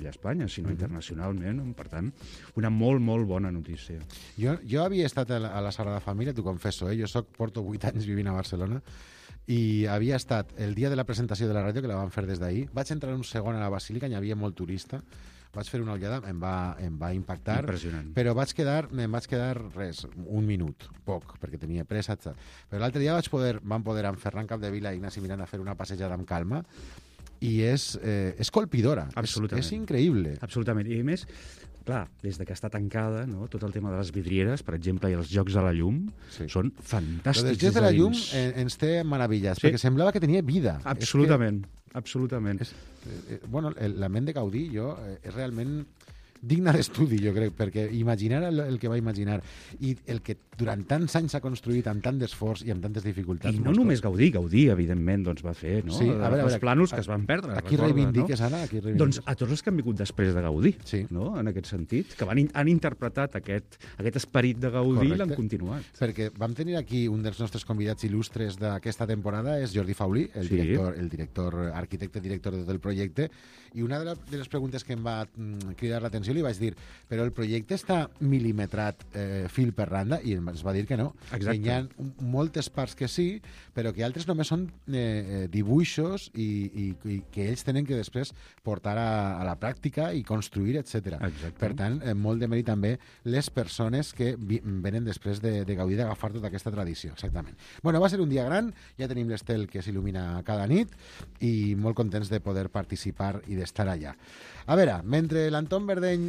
família a Espanya, sinó uh-huh. internacionalment. Per tant, una molt, molt bona notícia. Jo, jo havia estat a la, a la Sagrada Família, t'ho confesso, eh? Jo soc, porto vuit anys vivint a Barcelona, i havia estat el dia de la presentació de la ràdio, que la vam fer des d'ahir. Vaig entrar un segon a la Basílica, hi havia molt turista, vaig fer una ullada, em va, em va impactar. Impressionant. Però vaig quedar, em vaig quedar res, un minut, poc, perquè tenia pressa. Etc. Però l'altre dia vaig poder, vam poder amb Ferran Capdevila i Ignasi Miranda fer una passejada amb calma, i és, eh, és colpidora. Absolutament. És, és increïble. Absolutament. I a més, clar, des de que està tancada, no, tot el tema de les vidrieres, per exemple, i els jocs de la llum, sí. són fantàstics. Els jocs de la llum eh, ens té meravillats, sí. perquè semblava que tenia vida. Absolutament, és que, absolutament. És, eh, bueno, el, la ment de Gaudí, jo, eh, és realment digna d'estudi, jo crec, perquè imaginar el, el que va imaginar i el que durant tants anys s'ha construït amb tant d'esforç i amb tantes dificultats. I no només Gaudí, Gaudí, evidentment, doncs va fer, no? Sí, a veure, a veure, els plànols que es van perdre. A qui reivindiques, no? Ara? A qui reivindiques? Doncs a tots els que han vingut després de Gaudí, sí. no? En aquest sentit, que van, han interpretat aquest, aquest esperit de Gaudí i l'han continuat. Perquè vam tenir aquí un dels nostres convidats il·lustres d'aquesta temporada, és Jordi Faulí, el, sí. director, el director, arquitecte, director de tot el projecte, i una de, la, de les preguntes que em va mm, cridar l'atenció li vaig dir, però el projecte està mil·limetrat eh, fil per randa, i ens va dir que no. Exacte. Que hi ha moltes parts que sí, però que altres només són eh, dibuixos i, i, i que ells tenen que després portar a, a la pràctica i construir, etcètera. Per tant, eh, molt de mèrit també les persones que vi, venen després de, de gaudir d'agafar tota aquesta tradició. Exactament. Bueno, va ser un dia gran, ja tenim l'estel que s'il·lumina cada nit i molt contents de poder participar i d'estar allà. A veure, mentre l'Anton Verdeny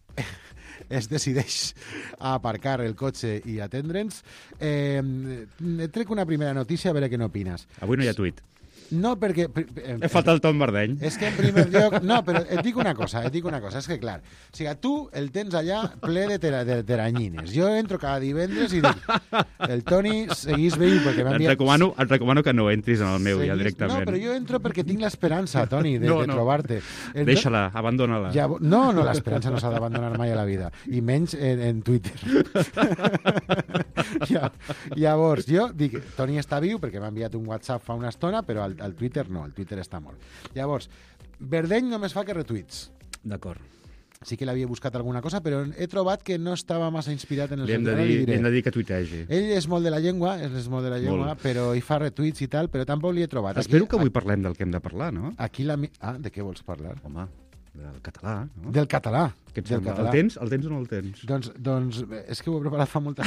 es decideix a aparcar el cotxe i atendre'ns, eh, trec una primera notícia a veure què n'opines. Avui no hi ha tuit. No, perquè... Eh, He faltat el Tom Verdeny. És que en primer lloc... No, però et dic una cosa, et dic una cosa. És que, clar, o sigui, tu el tens allà ple de, tera, de teranyines. Jo entro cada divendres i dic... El Toni seguís veient perquè m'ha enviat... Et recomano, et recomano que no entris en el meu seguís... ja directament. No, però jo entro perquè tinc l'esperança, Toni, de, no, de no. trobar-te. Entro... Deixa-la, abandona-la. Ja... No, no, l'esperança no s'ha d'abandonar mai a la vida. I menys en, en Twitter. ja, llavors, jo dic, Toni està viu perquè m'ha enviat un WhatsApp fa una estona, però al, al Twitter no, el Twitter està mort. Llavors, Verdeny només fa que retuits. D'acord. Sí que l'havia buscat alguna cosa, però he trobat que no estava massa inspirat en el li hem de dir, li hem de dir que tuitegi. Ell és molt de la llengua, és molt de la llengua, molt. Però hi fa retuits i tal, però tampoc li he trobat. Espero aquí, que avui parlem del que hem de parlar, no? Aquí la... Ah, de què vols parlar? Home, del català, no? Del català. Del català. El tens, el tens o no el tens? Doncs, doncs és que ho he preparat fa molta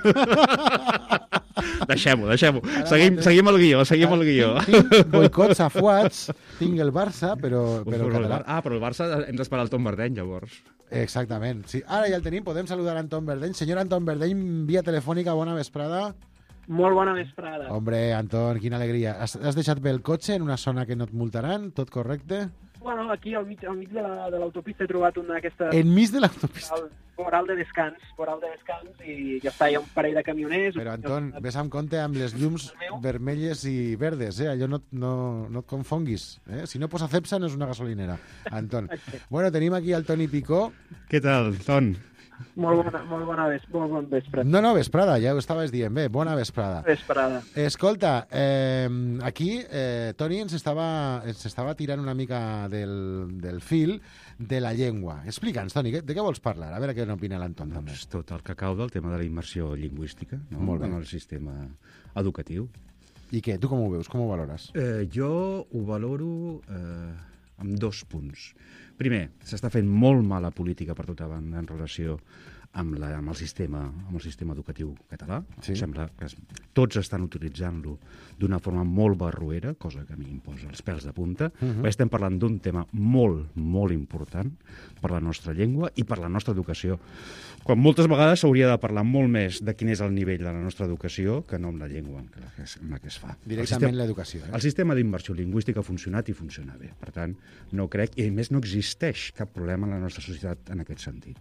estona. Deixem-ho, deixem-ho. Seguim, seguim el guió, seguim el guió. Tinc, tinc boicots a fuats, tinc el Barça, però... però el Bar... Ah, però el Barça hem d'esperar el Tom Verdeny, llavors. Exactament. Sí. Ara ja el tenim, podem saludar a Anton Verdeny. Senyor Anton Verdeny, via telefònica, bona vesprada. Molt bona vesprada. Hombre, Anton, quina alegria. Has, has deixat bé el cotxe en una zona que no et multaran? Tot correcte? Bueno, aquí al mig, al mig de l'autopista he trobat una d'aquestes... Enmig de l'autopista? Voral de descans, voral de descans, i ja està, hi ha un parell de camioners... Però, Anton, ves amb compte amb les llums vermelles i verdes, eh? Allò no, no, no et confonguis, eh? Si no posa Cepsa no és una gasolinera, Anton. Bueno, tenim aquí el Toni Picó. Què tal, Ton? Molt bona, molt bona ves, molt bon vesprada. No, no, vesprada, ja ho estaves dient bé, bona vesprada. Vesprada. Escolta, eh, aquí eh, Toni ens estava, ens estava tirant una mica del, del fil de la llengua. Explica'ns, Toni, de què vols parlar? A veure què n'opina l'Anton també. Doncs tot el que cau del tema de la immersió lingüística, no? Molt bé. En el sistema educatiu. I què? Tu com ho veus? Com ho valores? Eh, jo ho valoro eh, amb dos punts. Primer, s'està fent molt mala política per tota banda en relació amb, la, amb, el sistema, amb el sistema educatiu català. Sí. Sembla que es, tots estan utilitzant-lo d'una forma molt barroera, cosa que a mi em posa els pèls de punta. Uh -huh. Estem parlant d'un tema molt, molt important per la nostra llengua i per la nostra educació. Quan moltes vegades s'hauria de parlar molt més de quin és el nivell de la nostra educació que no amb la llengua en la que es, en la que es fa. Directament l'educació. Eh? El sistema d'immersió lingüística ha funcionat i funciona bé. Per tant, no crec, i a més no existeix cap problema en la nostra societat en aquest sentit.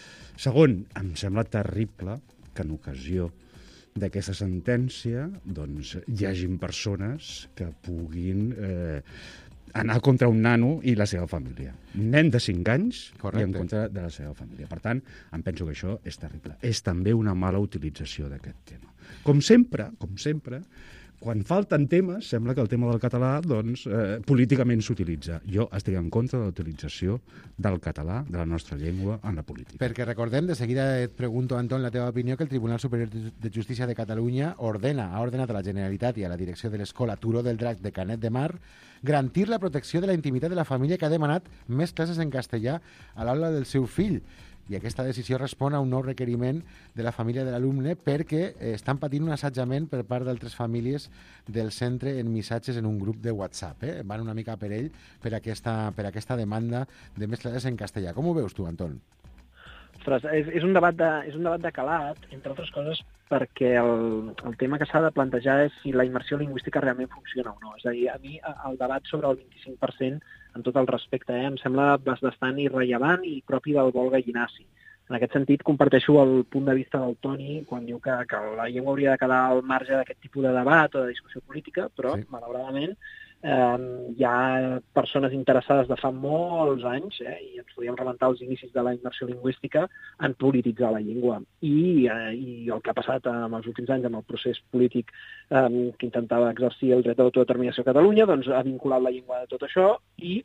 Segon, em sembla terrible que en ocasió d'aquesta sentència doncs, hi hagin persones que puguin eh, anar contra un nano i la seva família. Un nen de cinc anys Correcte. I en contra de la seva família. Per tant, em penso que això és terrible. És també una mala utilització d'aquest tema. Com sempre, com sempre, quan falten temes, sembla que el tema del català doncs, eh, políticament s'utilitza. Jo estic en contra de l'utilització del català, de la nostra llengua, en la política. Perquè recordem, de seguida et pregunto, Anton, la teva opinió, que el Tribunal Superior de Justícia de Catalunya ordena, ha ordenat a la Generalitat i a la direcció de l'Escola Turó del Drac de Canet de Mar garantir la protecció de la intimitat de la família, que ha demanat més classes en castellà a l'aula del seu fill. I aquesta decisió respon a un nou requeriment de la família de l'alumne perquè eh, estan patint un assetjament per part d'altres famílies del centre en missatges en un grup de WhatsApp. Eh? Van una mica per ell per aquesta, per aquesta demanda de més classes en castellà. Com ho veus tu, Anton? Ostres, és, és, un debat de, és un debat de calat, entre altres coses, perquè el, el tema que s'ha de plantejar és si la immersió lingüística realment funciona o no. És a dir, a mi el debat sobre el vint-i-cinc per cent, en tot el respecte, eh, em sembla bastant irrellevant i propi del vol gallinaci. En aquest sentit, comparteixo el punt de vista del Toni quan diu que, que la llengua hauria de quedar al marge d'aquest tipus de debat o de discussió política, però, sí, malauradament, eh, hi ha persones interessades de fa molts anys, eh, i ens podíem rebentar els inicis de la immersió lingüística, en polititzar la llengua. I, eh, i el que ha passat en els últims anys amb el procés polític eh, que intentava exercir el dret d'autodeterminació a Catalunya, doncs ha vinculat la llengua de tot això i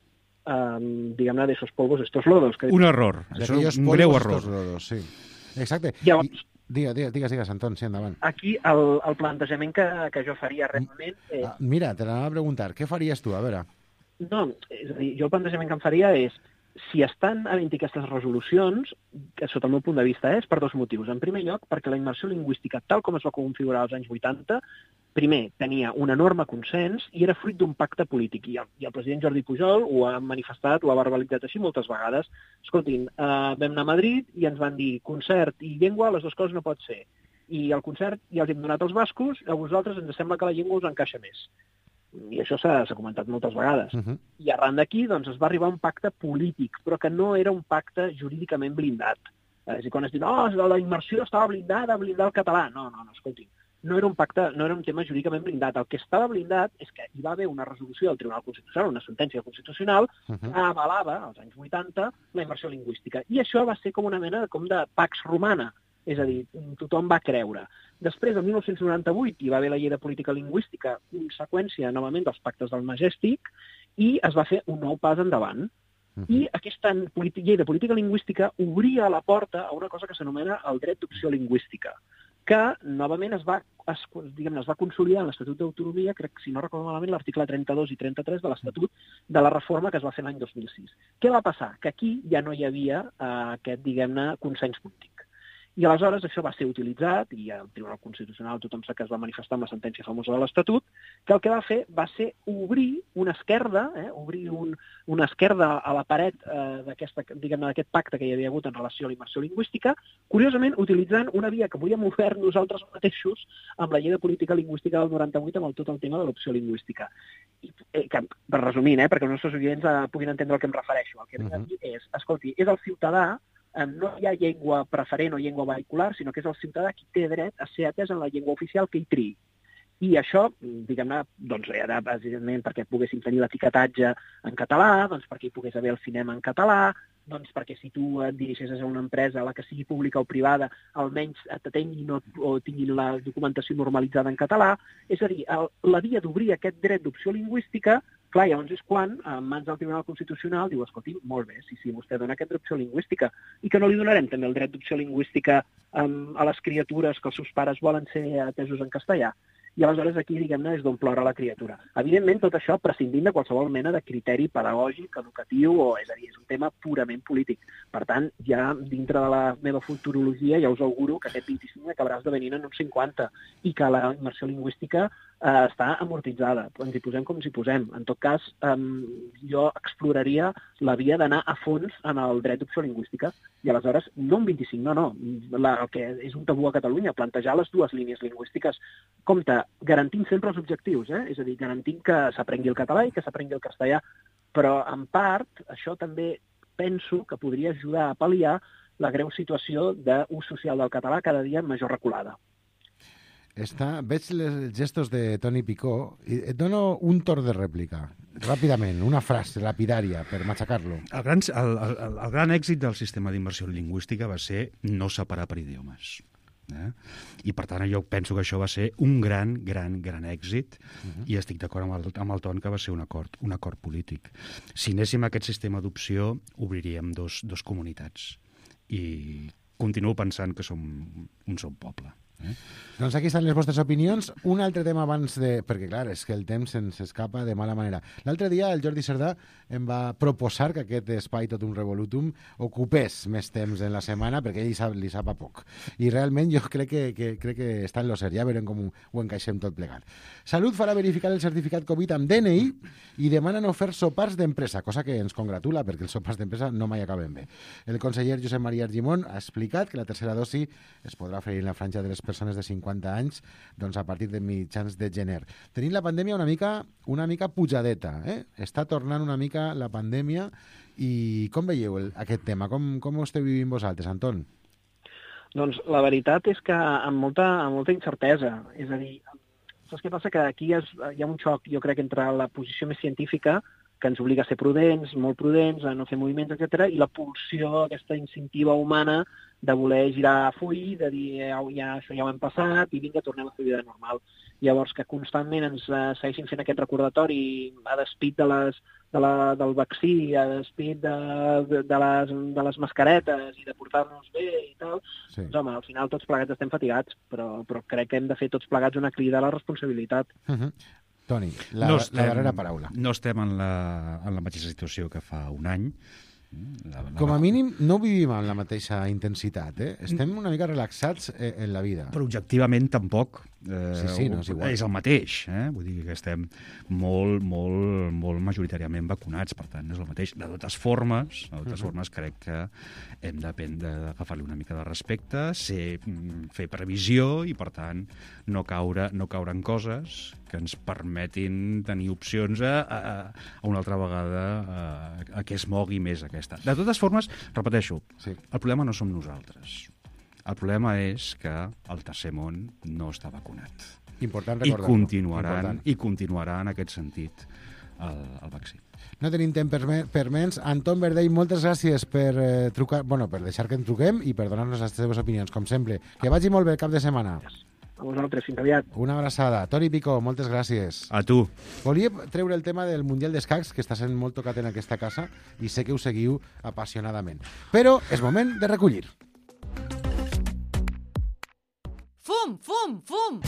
Um, diguem-ne, de esos polvos, estos lodos. Que... Un error, això és un greu error. Lodos, sí. Exacte. Llavors, I, digues, digues, digues, digues, Anton, sí, endavant. Aquí el, el plantejament que, que jo faria realment... És... Ah, mira, te l'anava a preguntar, què faries tu? A veure. No, és a dir, jo el plantejament que em faria és si estan havent aquestes resolucions, que sota el meu punt de vista és per dos motius. En primer lloc, perquè la immersió lingüística, tal com es va configurar als anys vuitanta, primer, tenia un enorme consens i era fruit d'un pacte polític. I el, i el president Jordi Pujol ho ha manifestat, ho ha verbalitzat així moltes vegades. Escoltin, eh, vam anar a Madrid i ens van dir concert i llengua, les dues coses no pot ser. I el concert ja els hem donat als bascos, a vosaltres ens sembla que la llengua us encaixa més. I això s'ha comentat moltes vegades. Uh-huh. I arran d'aquí doncs, es va arribar a un pacte polític, però que no era un pacte jurídicament blindat. És a dir, quan es diu, no, la immersió estava blindada, blindar el català. No, no, no, escolti, no era un pacte, no era un tema jurídicament blindat. El que estava blindat és que hi va haver una resolució del Tribunal Constitucional, una sentència constitucional, uh-huh, que avalava, als anys vuitanta, la immersió lingüística. I això va ser com una mena com de pax romana. És a dir, tothom va creure. Després, el mil nou-cents noranta-vuit, hi va haver la llei de política lingüística, conseqüència, novament, dels pactes del Majestic, i es va fer un nou pas endavant. Uh-huh. I aquesta llei de política lingüística obria la porta a una cosa que s'anomena el dret d'opció lingüística, que, novament, es va, es, diguem-ne, es va consolidar en l'Estatut d'Autonomia, crec, si no recordo malament, l'article trenta-dos i trenta-tres de l'Estatut de la reforma que es va fer l'any dos mil sis. Què va passar? Que aquí ja no hi havia eh, aquest, diguem-ne, consens polític. I aleshores això va ser utilitzat, i el Tribunal Constitucional tothom sap que es va manifestar amb la sentència famosa de l'Estatut, que el que va fer va ser obrir una esquerda, eh, obrir un, una esquerda a la paret eh, d'aquest pacte que hi havia hagut en relació a la immersió lingüística, curiosament utilitzant una via que volíem obert nosaltres mateixos amb la llei de política lingüística del noranta-vuit amb el, tot el tema de l'opció lingüística. I, eh, que, per resumir, eh, perquè els nostres oients eh, puguin entendre el que em refereixo, el que uh-huh. vinc a dir és, escolti, és el ciutadà, no hi ha llengua preferent o llengua vehicular, sinó que és el ciutadà qui té dret a ser atès en la llengua oficial que hi triï. I això, diguem-ne, doncs era bàsicament perquè poguéssim tenir l'etiquetatge en català, doncs perquè hi pogués haver el cinema en català, doncs perquè si tu et dirigeixes a una empresa, la que sigui pública o privada, almenys t'atenguin o, o tinguin la documentació normalitzada en català. És a dir, el, la via d'obrir aquest dret d'opció lingüística, clar, llavors és quan, en mans del Tribunal Constitucional, diu, escolti, molt bé, sí, sí, vostè dona aquest dret d'opció lingüística, i que no li donarem també el dret d'opció lingüística um, a les criatures que els seus pares volen ser atesos en castellà. I aleshores aquí, diguem-ne, és d'on plora la criatura. Evidentment, tot això prescindint de qualsevol mena de criteri pedagògic, educatiu, o és a dir, és un tema purament polític. Per tant, ja dintre de la meva futurologia ja us auguro que aquest vint-i-cinc acabarà esdevenint en un cinquanta i que la immersió lingüística eh, està amortitzada. Ens hi posem com ens hi posem. En tot cas, eh, jo exploraria la via d'anar a fons en el dret d'opció lingüística i aleshores, no un vint-i-cinc, no, no. La, el que és un tabú a Catalunya, plantejar les dues línies lingüístiques. Compte, garantint sempre els objectius, eh? És a dir, garantint que s'aprengui el català i que s'aprengui el castellà, però en part això també penso que podria ajudar a pal·liar la greu situació d'ús social del català cada dia major reculada. Està, veig els gestos de Toni Picó i et dono un torn de rèplica, ràpidament, una frase lapidària per matxacar-lo. El gran, el, el, el gran èxit del sistema d'immersió lingüística va ser no separar per idiomes. Eh? I, per tant, jo penso que això va ser un gran, gran, gran èxit uh-huh. i estic d'acord amb, el, amb el Ton que va ser un acord, un acord polític. Si anéssim a aquest sistema d'opció, obriríem dos, dos comunitats i continuo pensant que som un sol poble. Eh? Doncs aquí estan les vostres opinions. Un altre tema abans de... Perquè, clar, és que el temps se'ns escapa de mala manera. L'altre dia el Jordi Cerdà em va proposar que aquest espai Totum Revolutum ocupés més temps en la setmana perquè ell sap, li sap a poc. I realment jo crec que, que, crec que està en lo cert. Ja veurem com ho, ho encaixem tot plegat. Salut farà verificar el certificat Covid amb D N I i demana no fer sopars d'empresa, cosa que ens congratula perquè els sopars d'empresa no mai acaben bé. El conseller Josep Maria Argimon ha explicat que la tercera dosi es podrà oferir en la franja de les persones de cinquanta anys doncs a partir de mitjans de gener. Tenim la pandèmia una mica, una mica pujadeta. Eh? Està tornant una mica la pandèmia i com veieu el, aquest tema? Com, com ho esteu vivint vosaltres, Anton? Doncs la veritat és que amb molta, amb molta incertesa. És a dir, saps què passa? Que aquí es, hi ha un xoc, jo crec, entre la posició més científica, que ens obliga a ser prudents, molt prudents, a no fer moviments, etcètera, i la pulsió, aquesta instintiva humana de voler girar full, de dir ja, ja, això ja ho hem passat i vinga, tornem a fer vida normal. Llavors, que constantment ens uh, segueixin fent aquest recordatori a despit de les, de la, del vaccí, a despit de, de, de, les, de les mascaretes i de portar-nos bé i tal, sí. Doncs, home, al final tots plegats estem fatigats, però, però crec que hem de fer tots plegats una crida a la responsabilitat. Uh-huh. Toni, la, no estem, la darrera paraula. No estem en la, en la mateixa situació que fa un any. La, la... Com a mínim, no vivim amb la mateixa intensitat. Eh? Estem una mica relaxats eh, en la vida. Però objectivament tampoc. Eh, sí, sí, no és igual. És el mateix. Eh? Vull dir que estem molt, molt, molt majoritàriament vacunats, per tant, no és el mateix. De totes formes, de totes uh-huh. formes crec que hem d'agafar-li una mica de respecte, ser, fer previsió i, per tant, no caure, no caure en coses que ens permetin tenir opcions a, a, a una altra vegada a, a que es mogui més aquesta. De totes formes, repeteixo, sí. El problema no som nosaltres. El problema és que el tercer món no està vacunat. Important I continuarà, i continuarà en aquest sentit el, el vaccí. No tenim temps per, me, per menys. Anton Verdell, moltes gràcies per eh, trucar, bueno, per deixar que ens truquem i per donar-nos les teves opinions, com sempre. Que vagi molt bé el cap de setmana. A vosaltres, fins aviat. Una abraçada. Toni Picó, moltes gràcies. A tu. Volia treure el tema del Mundial d'Escacs, que està sent molt tocat en aquesta casa, i sé que ho seguiu apassionadament. Però és moment de recollir. Fum, fum, fum!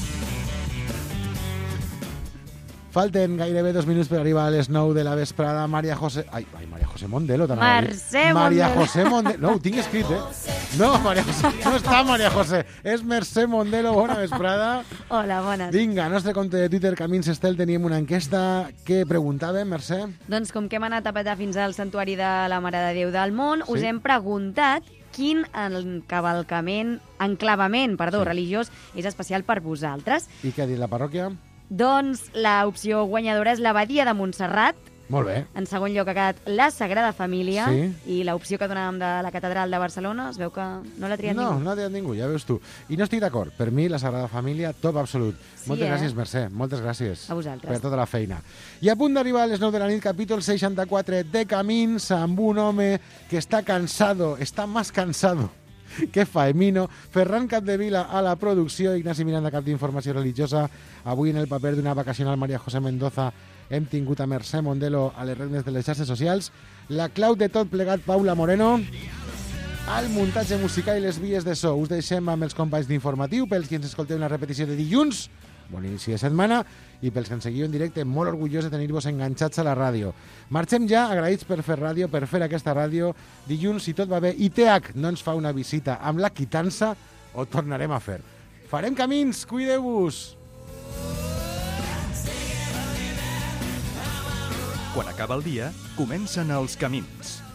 Falten gairebé dos minuts per arribar a les nou de la vesprada. Maria José... Ai, ai Maria José Mondelo. Mercè Mondelo. Maria José Mondelo. No, ho tinc escrit, eh? No, Maria José. No està Maria José. És Mercè Mondelo. Bona vesprada. Hola, bones. Vinga, al nostre compte de Twitter, Camins Estel, teníem una enquesta que preguntàvem, Mercè. Doncs com que hem anat a petar fins al Santuari de la Mare de Déu del Món, sí. Us hem preguntat quin encavalcament, enclavament, perdó, sí. religiós és especial per vosaltres. I què ha dit la parròquia? Doncs l'opció guanyadora és l'Abadia de Montserrat. Molt bé. En segon lloc ha quedat la Sagrada Família. Sí. I l'opció que donàvem de la Catedral de Barcelona, es veu que no l'ha triat no, ningú. No, no l'ha triat ningú, ja veus tu. I no estic d'acord. Per mi, la Sagrada Família, top absolut. Sí, moltes eh? gràcies, Mercè. Moltes gràcies. A vosaltres. Per tota la feina. I a punt d'arribar a les nou de la nit, capítol seixanta-quatre de Camins, amb un home que està cansado, està més cansado que Faemino, Ferran Capdevila a la producció, Ignasi Miranda, cap d'informació religiosa. Avui en el paper d'una vacacional Maria José Mendoza hem tingut a Mercè Mondelo a les regnes de les xarxes socials, la clau de tot plegat Paula Moreno, al muntatge musical i les vies de so. Us deixem amb els companys d'informatiu, pels que ens escolteu en la repetició de dilluns, bon inici de setmana, i pels que ens seguiu en directe, molt orgullós de tenir-vos enganxats a la ràdio. Marxem ja, agraïts per fer ràdio, per fer aquesta ràdio. Dilluns, si tot va bé, i T H no ens fa una visita amb la quitança, ho tornarem a fer. Farem camins, cuideu-vos! Quan acaba el dia, comencen els camins.